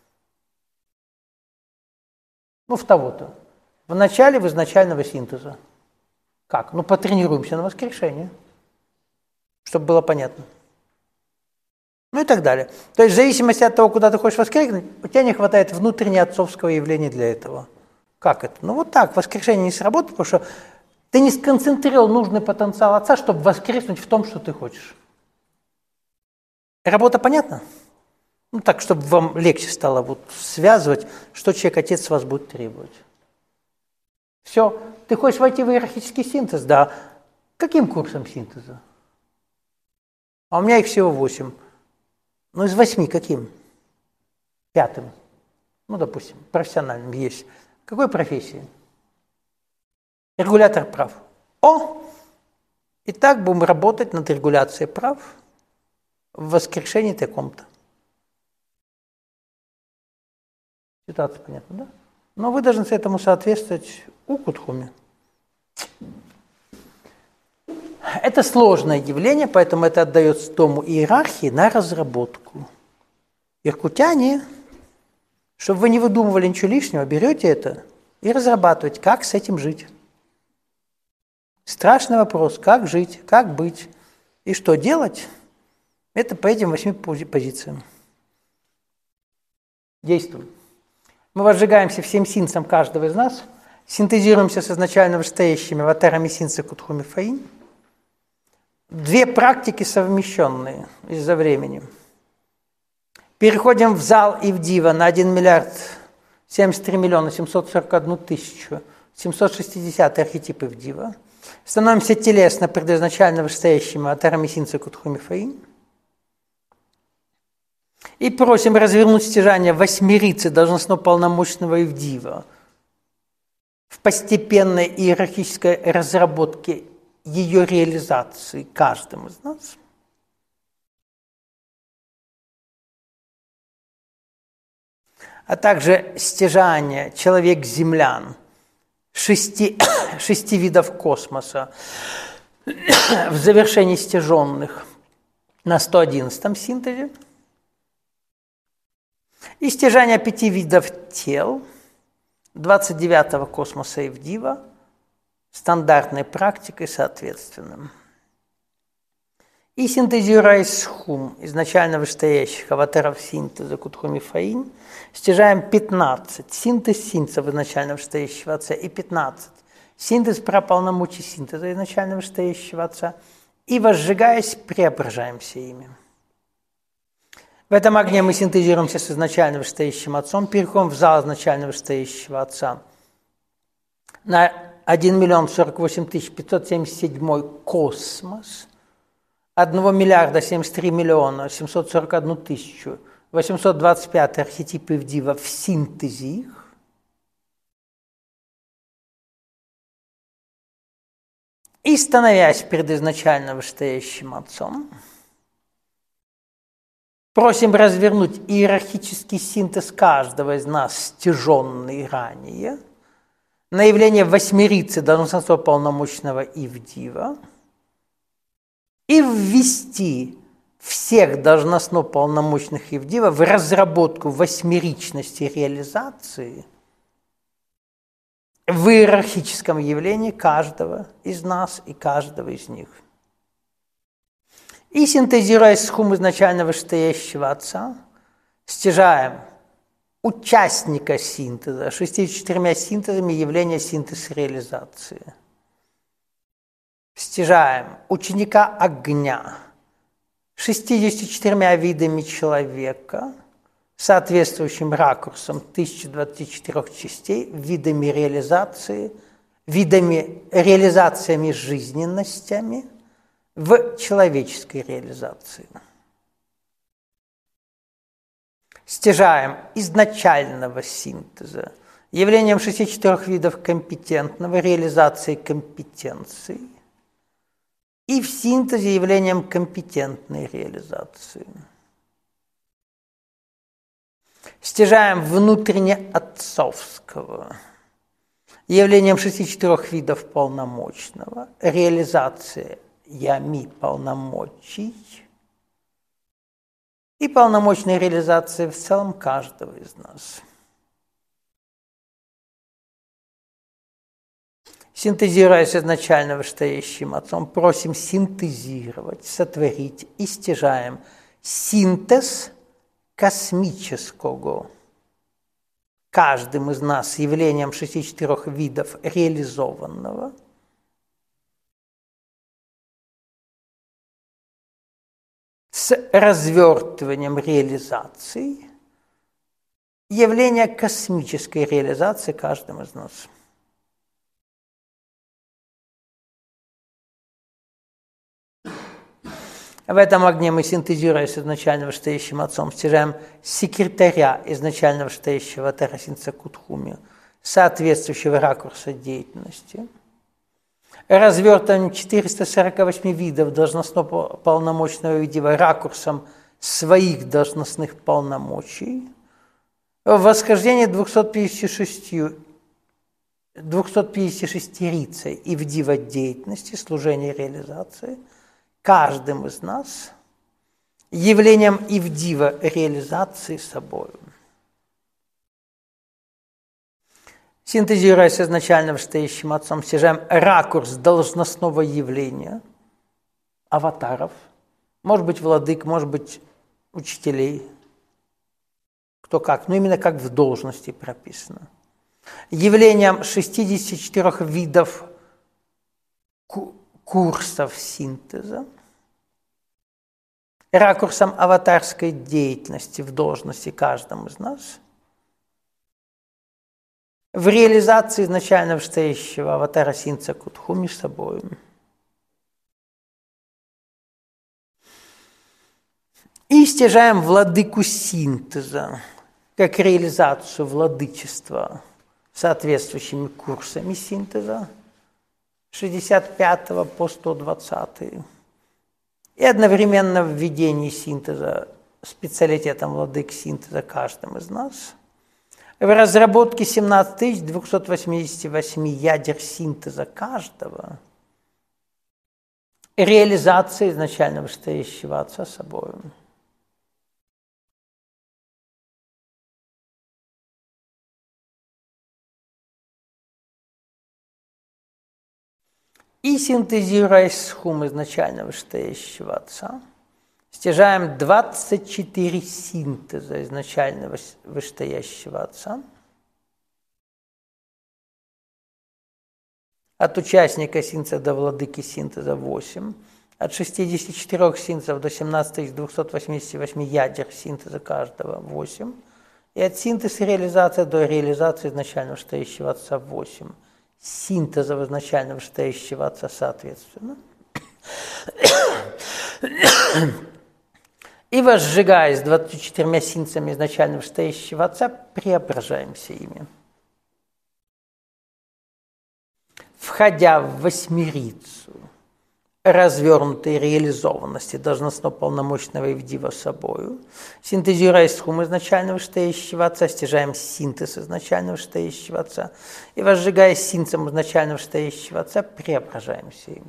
Ну, в того-то. В начале в изначального синтеза. Как? Ну, потренируемся на воскрешение, чтобы было понятно. Ну и так далее. То есть в зависимости от того, куда ты хочешь воскреснуть, у тебя не хватает внутреннего отцовского явления для этого. Как это? Ну вот так, воскрешение не сработает, потому что ты не сконцентрировал нужный потенциал отца, чтобы воскреснуть в том, что ты хочешь. Работа понятна? Ну так, чтобы вам легче стало вот связывать, что человек-отец с вас будет требовать. Все. Ты хочешь войти в иерархический синтез? Да. Каким курсом синтеза? А у меня их всего 8. Ну, из 8 каким? 5. Ну, допустим, профессиональным есть. Какой профессии? Регулятор прав. О! Итак, будем работать над регуляцией прав в воскрешении таком-то. Ситуация понятна, да? Но вы должны этому соответствовать у Кутхуме. Это сложное явление, поэтому это отдается тому иерархии на разработку. Иркутяне, чтобы вы не выдумывали ничего лишнего, берете это и разрабатываете, как с этим жить. Страшный вопрос, как жить, как быть и что делать, это по этим 8 позициям. Действуем. Мы возжигаемся всем синцем каждого из нас, синтезируемся с изначально вышестоящими аватарами синца Кутхуми Фаинь. Две практики совмещенные из-за времени. Переходим в зал и в дива на 1 миллиард 73 миллиона 741 тысячу 760 архетипы в дива. Становимся телесно предизначально вышестоящими аватарами синца Кутхуми Фаинь. И просим развернуть стяжание восьмерицы должностно-полномочного Ивдива в постепенной иерархической разработке ее реализации каждым из нас. А также стяжание человек-землян шести видов космоса в завершении стяженных на 111-м синтезе. И стяжание 5 видов тел 29-го космоса Ивдива стандартной практикой соответственно. И синтезируя схум изначально вышестоящих аватаров синтеза Кутхуми Фаинь, стяжаем 15 синтез синтеза изначально вышестоящего Отца и 15 синтез праполномочий синтеза изначально вышестоящего Отца, и возжигаясь, преображаемся ими. В этом огне мы синтезируемся с изначально вышестоящим Отцом, переходим в зал изначально вышестоящего Отца на 1 миллион 48 577 космос, 1 миллиарда 73 миллиона 741 тысячу 825 архетипы Ивдива в синтезе их. И становясь перед изначально вышестоящим Отцом, просим развернуть иерархический синтез каждого из нас, стяженный ранее, на явление восьмерицы должностного полномочного Ивдива и ввести всех должностно-полномочных Ивдива в разработку восьмеричности реализации в иерархическом явлении каждого из нас и каждого из них. И синтезируя схум изначально вышестоящего Отца, стяжаем участника синтеза, 64 синтезами явления синтез реализации. Стяжаем ученика огня, 64 видами человека, соответствующим ракурсом 1024 частей, видами реализациями жизненностями в человеческой реализации. Стяжаем изначального синтеза явлением 64 видов компетентного реализации компетенции и в синтезе явлением компетентной реализации. Стяжаем внутренне отцовского явлением 64 видов полномочного реализации ями полномочий и полномочной реализации в целом каждого из нас. Синтезируясь изначально вышестоящим Отцом, просим синтезировать, сотворить и стяжаем синтез космического каждым из нас явлением 64 видов реализованного с развертыванием реализации явления космической реализации каждым из нас. В этом огне мы, синтезируя с изначально вышестоящим Отцом, стяжаем секретаря изначально вышестоящего аватара синтеза Кутхуми, соответствующего ракурса деятельности, развертыванием 448 видов должностного полномочного Ивдива ракурсом своих должностных полномочий, восхождение 256 рицей Ивдива деятельности, служения реализации, каждым из нас явлением Ивдива реализации собой. Синтезируя с изначально вышестоящим Отцом, стяжаем ракурс должностного явления аватаров, может быть, владык, может быть, учителей, кто как, но именно как в должности прописано. Явлением 64 видов курсов синтеза, ракурсом аватарской деятельности в должности каждому из нас, в реализации изначально вышестоящего аватара синтеза Кутху между собой. И стяжаем владыку синтеза, как реализацию владычества соответствующими курсами синтеза, 65 по 120, и одновременно введение синтеза специалитетом владык синтеза каждым из нас, в разработке 17288 ядер синтеза каждого, реализация изначально вышестоящего Отца собою. И синтезируя схум изначально вышестоящего Отца, стяжаем 24 синтеза изначально вышестоящего Отца. От участника синтеза до владыки синтеза 8, от 64 синтезов до 17288 ядер синтеза каждого 8, и от синтеза реализации до реализации изначально вышестоящего Отца 8. Синтеза изначально вышестоящего Отца соответственно. И возжигаясь 24 синтезами изначально вышестоящего Отца, преображаемся ими. Входя в восьмерицу развернутой реализованности должностно-полномочного Ивдива собою, синтезируя схум изначально вышестоящего Отца, стяжаем синтез изначально вышестоящего Отца, и возжигая синтезом изначально вышестоящего Отца, преображаемся им.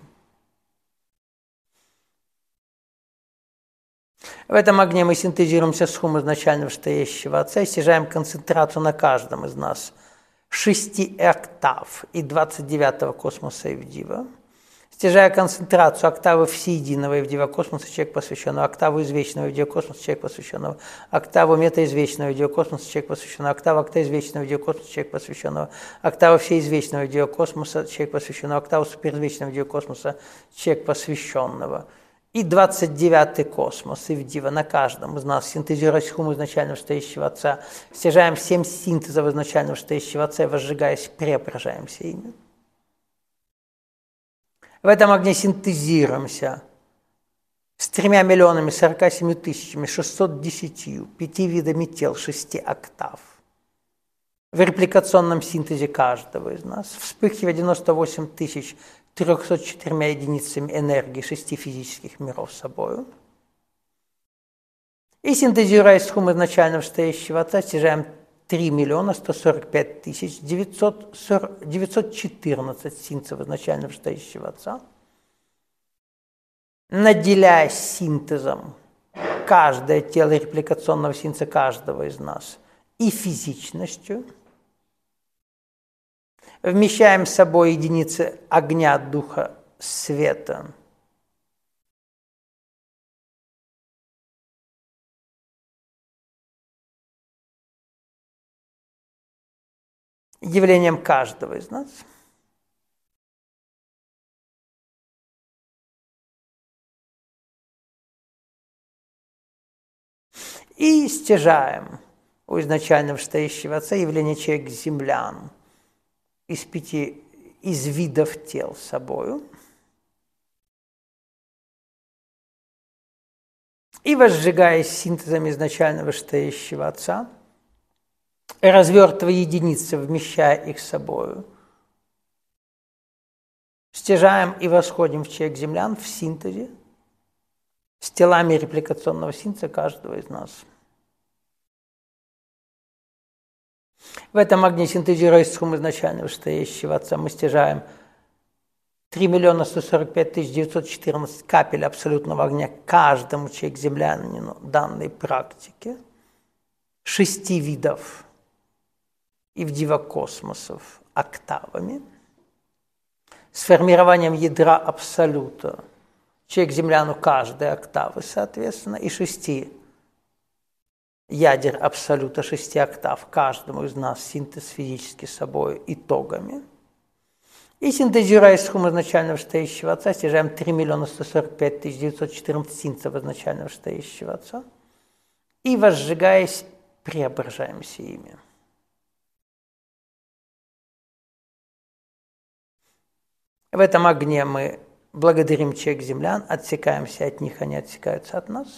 В этом огне мы синтезируемся схум изначально вышестоящего Отца и стяжаем концентрацию на каждом из нас 6 октав и 29-го космоса Ивдива, стяжая концентрацию октавы всеединого Ивдива космоса, человек посвященного, октаву извечного Ивдива космоса, человек посвященного, октаву метаизвечного Ивдива космоса, человек посвященного, октаву октаизвечного Ивдива космоса, человек посвященного, октаву всеизвечного Ивдива космоса, человек посвященного, октаву суперизвечного Ивдива космоса, человек посвященного. И 29-й космос Ивдива на каждом из нас, синтезируя схум изначально вышестоящего Отца, стяжаем 7 синтезов изначально вышестоящего Отца и, возжигаясь, преображаемся ими. В этом огне синтезируемся с 3 миллионами 47 тысячами 610 5 видами тел 6 октав. В репликационном синтезе каждого из нас, вспыхивая 98 304 единицами энергии 6 физических миров собою. И синтезируя схум изначально вышестоящего Отца, стяжаем 3 145 914 синтезов изначально вышестоящего Отца, наделяя синтезом каждое тело репликационного синтеза каждого из нас и физичностью, вмещаем с собой единицы огня Духа Света, явлением каждого из нас. И стяжаем у изначально вышестоящего Отца явление человек-землян из 5 видов тел собою. И возжигаясь синтезом изначально вышестоящего Отца, развертывая единицы, вмещая их с собою, стяжаем и восходим в человек-землян в синтезе с телами репликационного синтеза каждого из нас. В этом огне, синтезируя схум изначально вышестоящего Отца, мы стяжаем 3 145 914 капель абсолютного огня каждому человек-землянину данной практики, 6 видов Ивдива космосов октавами, с формированием ядра Абсолюта, человек-земляну каждой октавы, соответственно, и 6 ядер абсолюта 6 октав, каждому из нас синтез физически собой итогами. И синтезируя из схемы изначально вышестоящего отца, стяжаем 3 145 914 синтезов изначально вышестоящего отца. И, возжигаясь, преображаемся ими. В этом огне мы благодарим человек-землян, отсекаемся от них, они отсекаются от нас.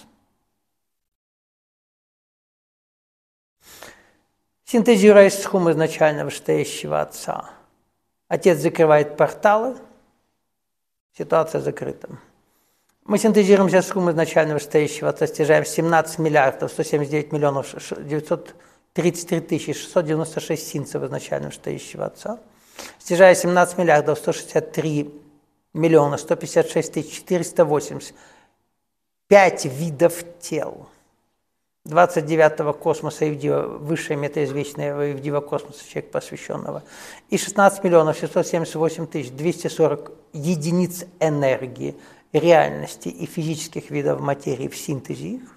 Синтезируя из схемы изначально вышестоящего отца, отец закрывает порталы, ситуация закрыта. Мы синтезируемся с схемы изначально вышестоящего отца, стяжаем 17 миллиардов 179 миллионов 933 696 синтезов изначально вышестоящего отца, стяжая 17 миллиардов 163 миллиона 156 тысяч 480 5 видов тел. 29-го космоса Евдива, высшее метаизвечное Евдива космоса, человек посвященного, и 16 миллионов 678 тысяч 240 единиц энергии, реальности и физических видов материи в синтезе их,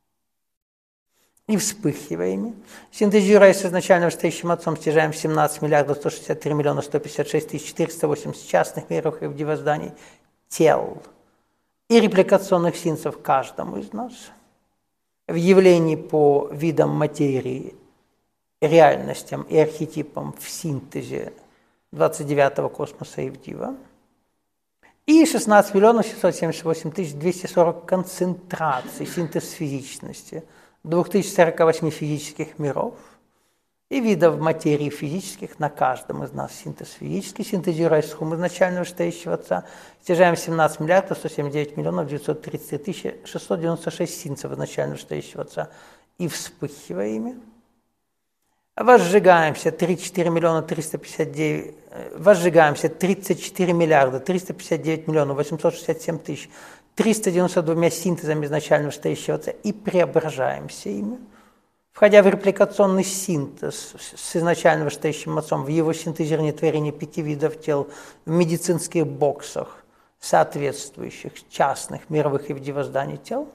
и вспыхивая ими. Синтезируя с изначально вышестоящим отцом, стяжаем 17 миллиардов 163 миллиона 156 тысяч 480 частных миров и Евдива-зданий тел и репликационных синтезов каждому из нас. В явлении по видам материи, реальностям и архетипам в синтезе 29-го космоса Евдива. И 16 миллионов 678 тысяч 240 концентраций, синтез физичности, 2048 физических миров и видов материи физических на каждом из нас синтез физический, синтезируя схему изначально вышестоящего отца, стяжаем 17 миллиардов 179 миллионов 933 тысячи 696 синтезов изначально вышестоящего отца и вспыхивая ими. Возжигаемся 34 миллиона 359, возжигаемся 34 миллиарда 359 миллионов 867 тысяч 392 синтезами изначально вышестоящего отца и преображаемся ими. Входя в репликационный синтез с изначально вышестоящим отцом, в его синтезировании творения 5 видов тел в медицинских боксах, соответствующих частных мировых и Евдива-зданий тел,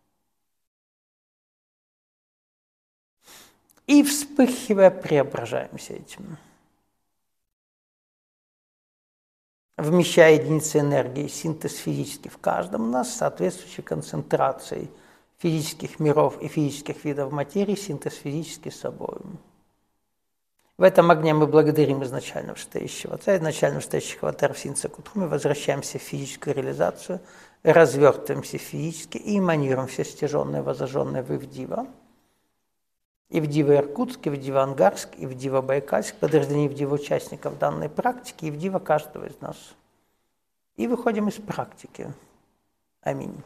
и, вспыхивая, преображаемся этим. Вмещая единицы энергии, синтез физический в каждом нас, соответствующей концентрацией физических миров и физических видов материи, синтез физический с собой. В этом огне мы благодарим изначально вышестоящего отца, изначально вышестоящих аватаров синтеза Кутхуми, возвращаемся в физическую реализацию, развертываемся физически и эманируем все стяженное, возожженное в Евдива. Евдива Иркутск, Евдива Ангарск, Евдива Байкальск, подтверждение Евдива участников данной практики, Евдива каждого из нас. И выходим из практики. Аминь.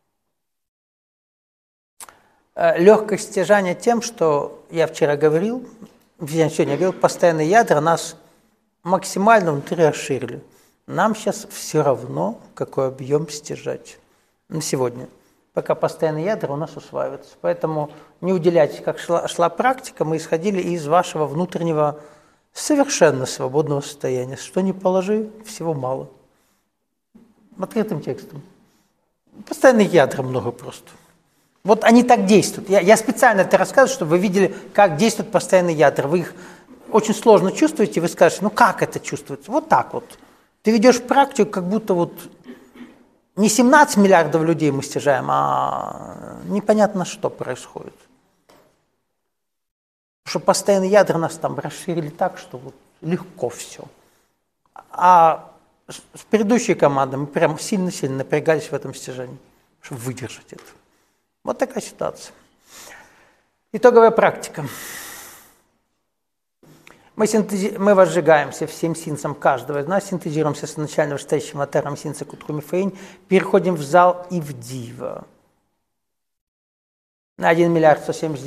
Легкость стяжания тем, что я вчера говорил, сегодня говорил, постоянные ядра нас максимально внутри расширили. Нам сейчас все равно, какой объем стяжать на сегодня, пока постоянные ядра у нас усваиваются. Поэтому не уделяйте, как шла практика, мы исходили из вашего внутреннего совершенно свободного состояния. Что ни положи, всего мало. Открытым текстом. Постоянных ядер много просто. Вот они так действуют. Я специально это рассказываю, чтобы вы видели, как действуют постоянные ядра. Вы их очень сложно чувствуете, вы скажете, ну как это чувствуется? Вот так вот. Ты ведешь практику, как будто вот не 17 миллиардов людей мы стяжаем, а непонятно, что происходит. Потому что постоянные ядра нас там расширили так, что вот легко все. А с предыдущей командой мы прям сильно-сильно напрягались в этом стяжании, чтобы выдержать это. Вот такая ситуация. Итоговая практика. Мы возжигаемся всем синтезом каждого из нас, синтезируемся с начально вышестоящим аватаром синтеза Кутхуми Фейн, переходим в зал Евдива. На 1 миллиард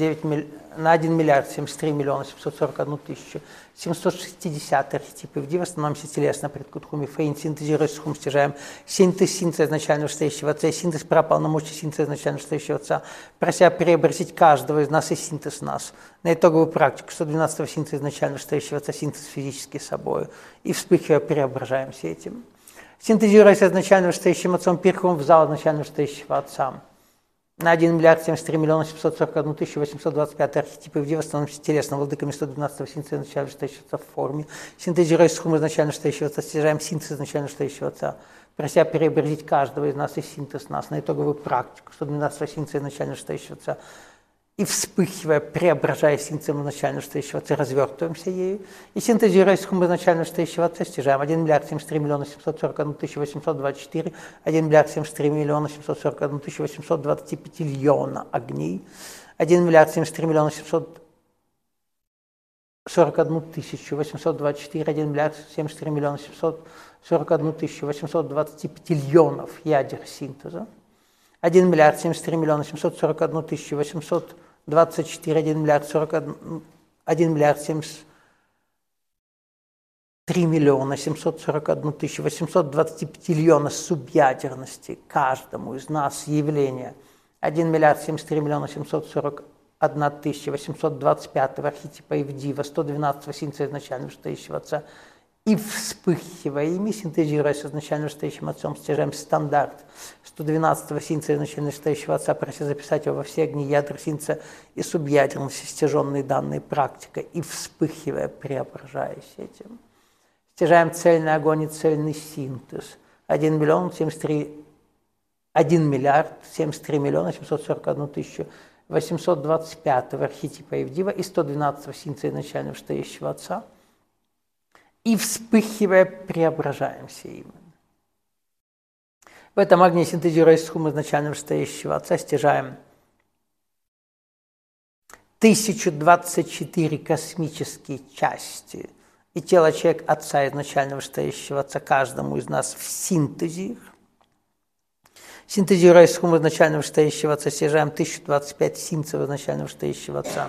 73 миллиона 741 тысячу 760 архетипы Евдива, становимся телесно пред Кутхуми Фейн, синтезируя схум, стяжаем синтез изначально вышестоящего отца, синтез полномочий синтеза изначально вышестоящего отца, прося преобразить каждого из нас и синтез нас. На итоговую практику 112-го синтеза изначально вышестоящего отца, синтез физически собой, и вспыхивая преображаемся этим. Синтезируясь изначально вышестоящим отцом, переходим в зал изначально вышестоящего отца. На 1 миллиард 73 миллиона 741 тысячу 825 архетипов Дива становимся телесно владыками 112-го синтеза изначально вышестоящего отца в форме. Синтезируя схему изначально вышестоящего отца, стяжаем синтез изначально вышестоящего отца, прося преобразить каждого из нас и синтез нас на итоговую практику 112-го синтеза изначально вышестоящего отца. И вспыхивая, преображая синтезом изначально вышестоящего отца, развертываемся ею. И синтезируя схему изначально вышестоящего отца, стяжаем 1 миллиард 73 миллиона 741 тысячу 824, 1 миллиард 73 миллиона 741 тысячу 825 миллиона огней, 1 миллиард 73 миллиона 741 тысячу 824, 1 миллиард 73 миллиона 741 тысячу 825 миллионов ядер синтеза, 1 миллиард 73 миллиона 741 тысячу 824, 1 миллиард 41, 1 миллиард 73 миллиона 741 тысячу 825 миллиона субъядерности каждому из нас явления, 1 миллиард 73 миллиона 741 тысяча 825 архетипа Ивдива, 112 синтеза изначально вышестоящего отца, и вспыхивая ими, синтезируя с изначально вышестоящим отцом, стяжаем стандарт 112-го синтеза изначально вышестоящего отца, прося записать его во все огни ядер синтеза и субъядерности, стяженные данной практикой, и вспыхивая, преображаясь этим. Стяжаем цельный огонь и цельный синтез. 1 миллиард 73 миллиона 741 тысячу 825 архетипа Ивдива и 112 синтеза изначально вышестоящего отца. И вспыхивая, преображаемся им. В этом огне, синтезируя схему изначально вышестоящего отца, стяжаем 1024 космические части и тело человека отца изначально вышестоящего отца каждому из нас в синтезе их. Синтезируя схему изначально вышестоящего отца, стяжаем 1025 синтезов изначально вышестоящего отца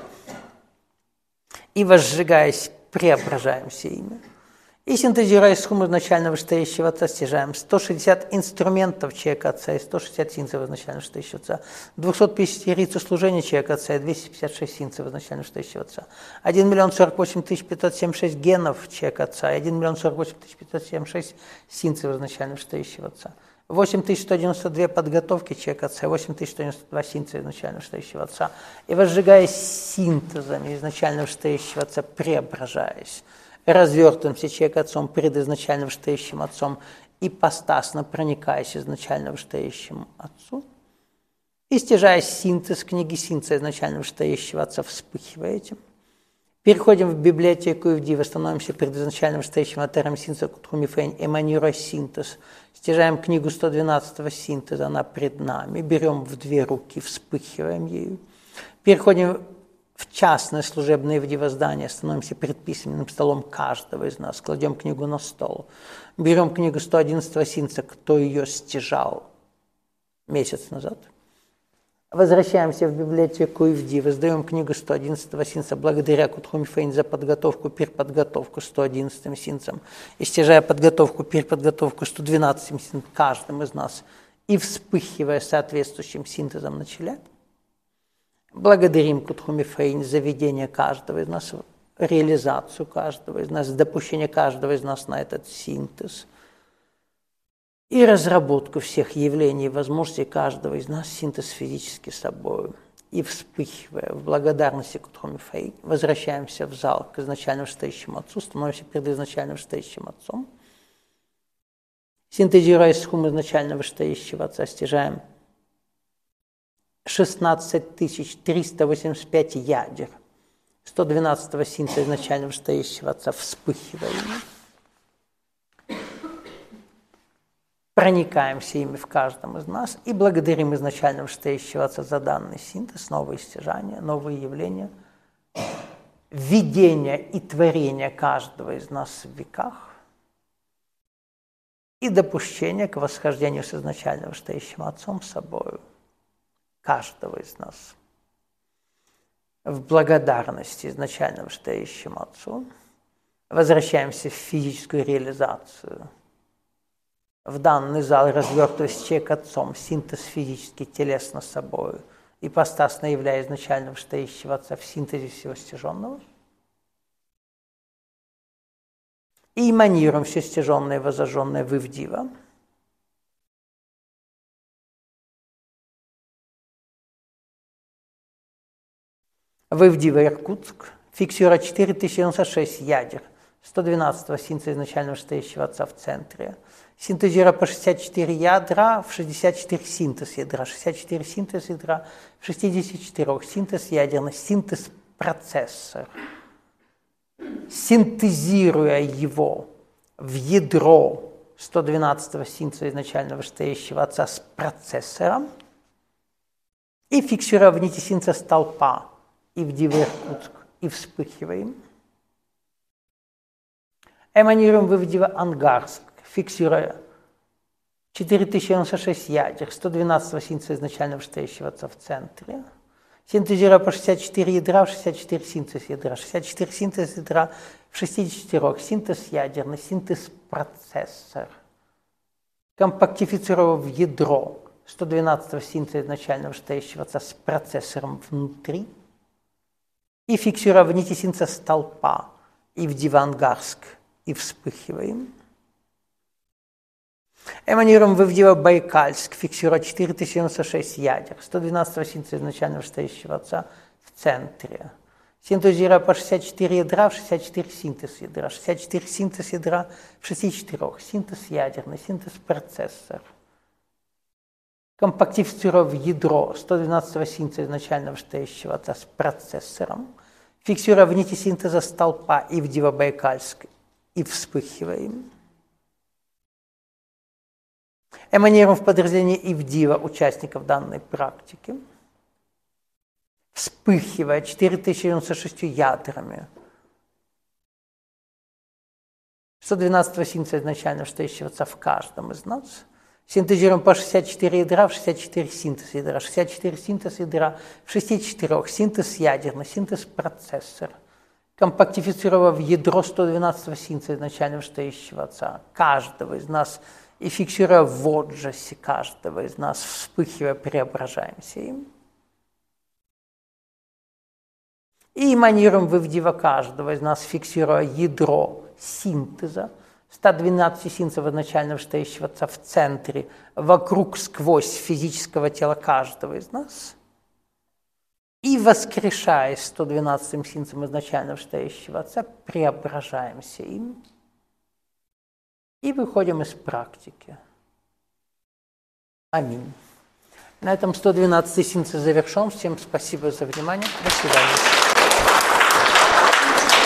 и, возжигаясь, преображаемся ими. И синтезируя схему изначально вышестоящего отца, стяжаем 160 инструментов человека отца и 160 синтезов изначально вышестоящего отца, 250 единиц служения человека отца и 256 синтезов изначально вышестоящего отца, 1 миллион 48 576 генов человека отца и 1 миллион 48 576 синтезов изначально вышестоящего отца, 8192 подготовки человека отца и 8192 синтеза изначально вышестоящего отца, и возжигаясь синтезами изначально вышестоящего отца, преображаясь, развертываемся человек отцом пред изначально вышестоящим отцом, ипостасно проникаясь изначально вышестоящему отцу, и стяжая синтез книги синтеза изначально вышестоящего отца, вспыхивая этим. Переходим в библиотеку Ивдива, становимся перед изначально вышестоящим атером синтеза Кутхумифейн, эманируя синтез, стяжаем книгу 112-го синтеза, она пред нами, берем в 2 руки, вспыхиваем ею. Переходим в частное служебное Ивдива здание, становимся перед письменным столом каждого из нас, кладем книгу на стол, берем книгу 111-го синтеза, кто ее стяжал месяц назад, возвращаемся в библиотеку Ивдива, сдаем книгу 111-го синтеза благодаря Кутхумифейн за подготовку, переподготовку 111-м синтезом, и стяжая подготовку, переподготовку 112-м синтезом каждым из нас, и вспыхивая соответствующим синтезом на челе, благодарим Кутхумифейн за ведение каждого из нас, реализацию каждого из нас, допущение каждого из нас на этот синтез и разработку всех явлений и возможностей каждого из нас, синтез физически собой. И вспыхивая в благодарности Кутхумифейн, возвращаемся в зал к изначально вышестоящему отцу, становимся перед изначально вышестоящим отцом, синтезируя схему изначально вышестоящего отца, стяжаем 16 385 ядер 112-го синтеза изначально вышестоящего отца, вспыхивая ими. Проникаемся ими в каждом из нас и благодарим изначально вышестоящего отца за данный синтез, новые стяжания, новые явления, видение и творение каждого из нас в веках и допущение к восхождению с изначально вышестоящим отцом с собою каждого из нас. В благодарности изначально вышестоящему отцу возвращаемся в физическую реализацию. В данный зал развертываясь человек отцом, синтез физически, телесно с собой, ипостасно являя изначально вышестоящего отца в синтезе всего стяженного. И эманируем все стяженное и возожженное в Ивдива. Вывдива Иркутск, фиксируя 4096 ядер, 112 синтеза изначально вышестоящего отца в центре, синтезируя по 64 ядра в 64 синтез ядра, 64 синтез ядра в 64 синтез ядерный, синтез процессор. Синтезируя его в ядро 112 синтеза изначально вышестоящего отца с процессором и фиксируя в нити синтеза столпа и в Дива Иркутск, и вспыхиваем. Эманируем в Дива Ангарск, фиксируя 4096 ядер, 112 синтеза изначально вышестоящего отца в центре, синтезируя по 64 ядра в 64 синтез ядра, 64 синтез ядра в 64 синтез ядерный, синтез процессор. Компактифицируя в ядро 112 синтеза изначально вышестоящего отца с процессором внутри и фиксируя в нити синтеза столпа и в Дива Ангарск, и вспыхиваем. Эманируем в Дива Байкальск, фиксируя 4096 ядер, 112 синтеза изначально вышестоящего отца в центре. Синтезируя по 64 ядра в 64 синтез ядра, 64 синтез ядра в 64, синтез ядерный, синтез процессор. Компактифицируя в ядро 112 синтеза изначально вышестоящего отца с процессором, фиксируя в нити синтеза столпа и в Дива Байкальск, и вспыхиваем. Эманируем в подразделении Ивдива участников данной практики, вспыхивая 4096 ядрами 112 синтеза изначально вышестоящего отца в каждом из нас, синтезируем по 64 ядра в 64 синтез ядра, 64 синтез ядра в 64, синтез ядерный, синтез процессор, компактифицируя в ядро 112 синтеза изначально вышестоящего отца каждого из нас и фиксируя в отжасе каждого из нас, вспыхивая, преображаемся им. И эманируем в Ивдива каждого из нас, фиксируя ядро синтеза 112 синтезов изначально вышестоящего отца в центре, вокруг, сквозь физического тела каждого из нас. И воскрешаясь 112 синтезом изначально вышестоящего отца, преображаемся им. И выходим из практики. Аминь. На этом 112 синтез завершен. Всем спасибо за внимание. До свидания.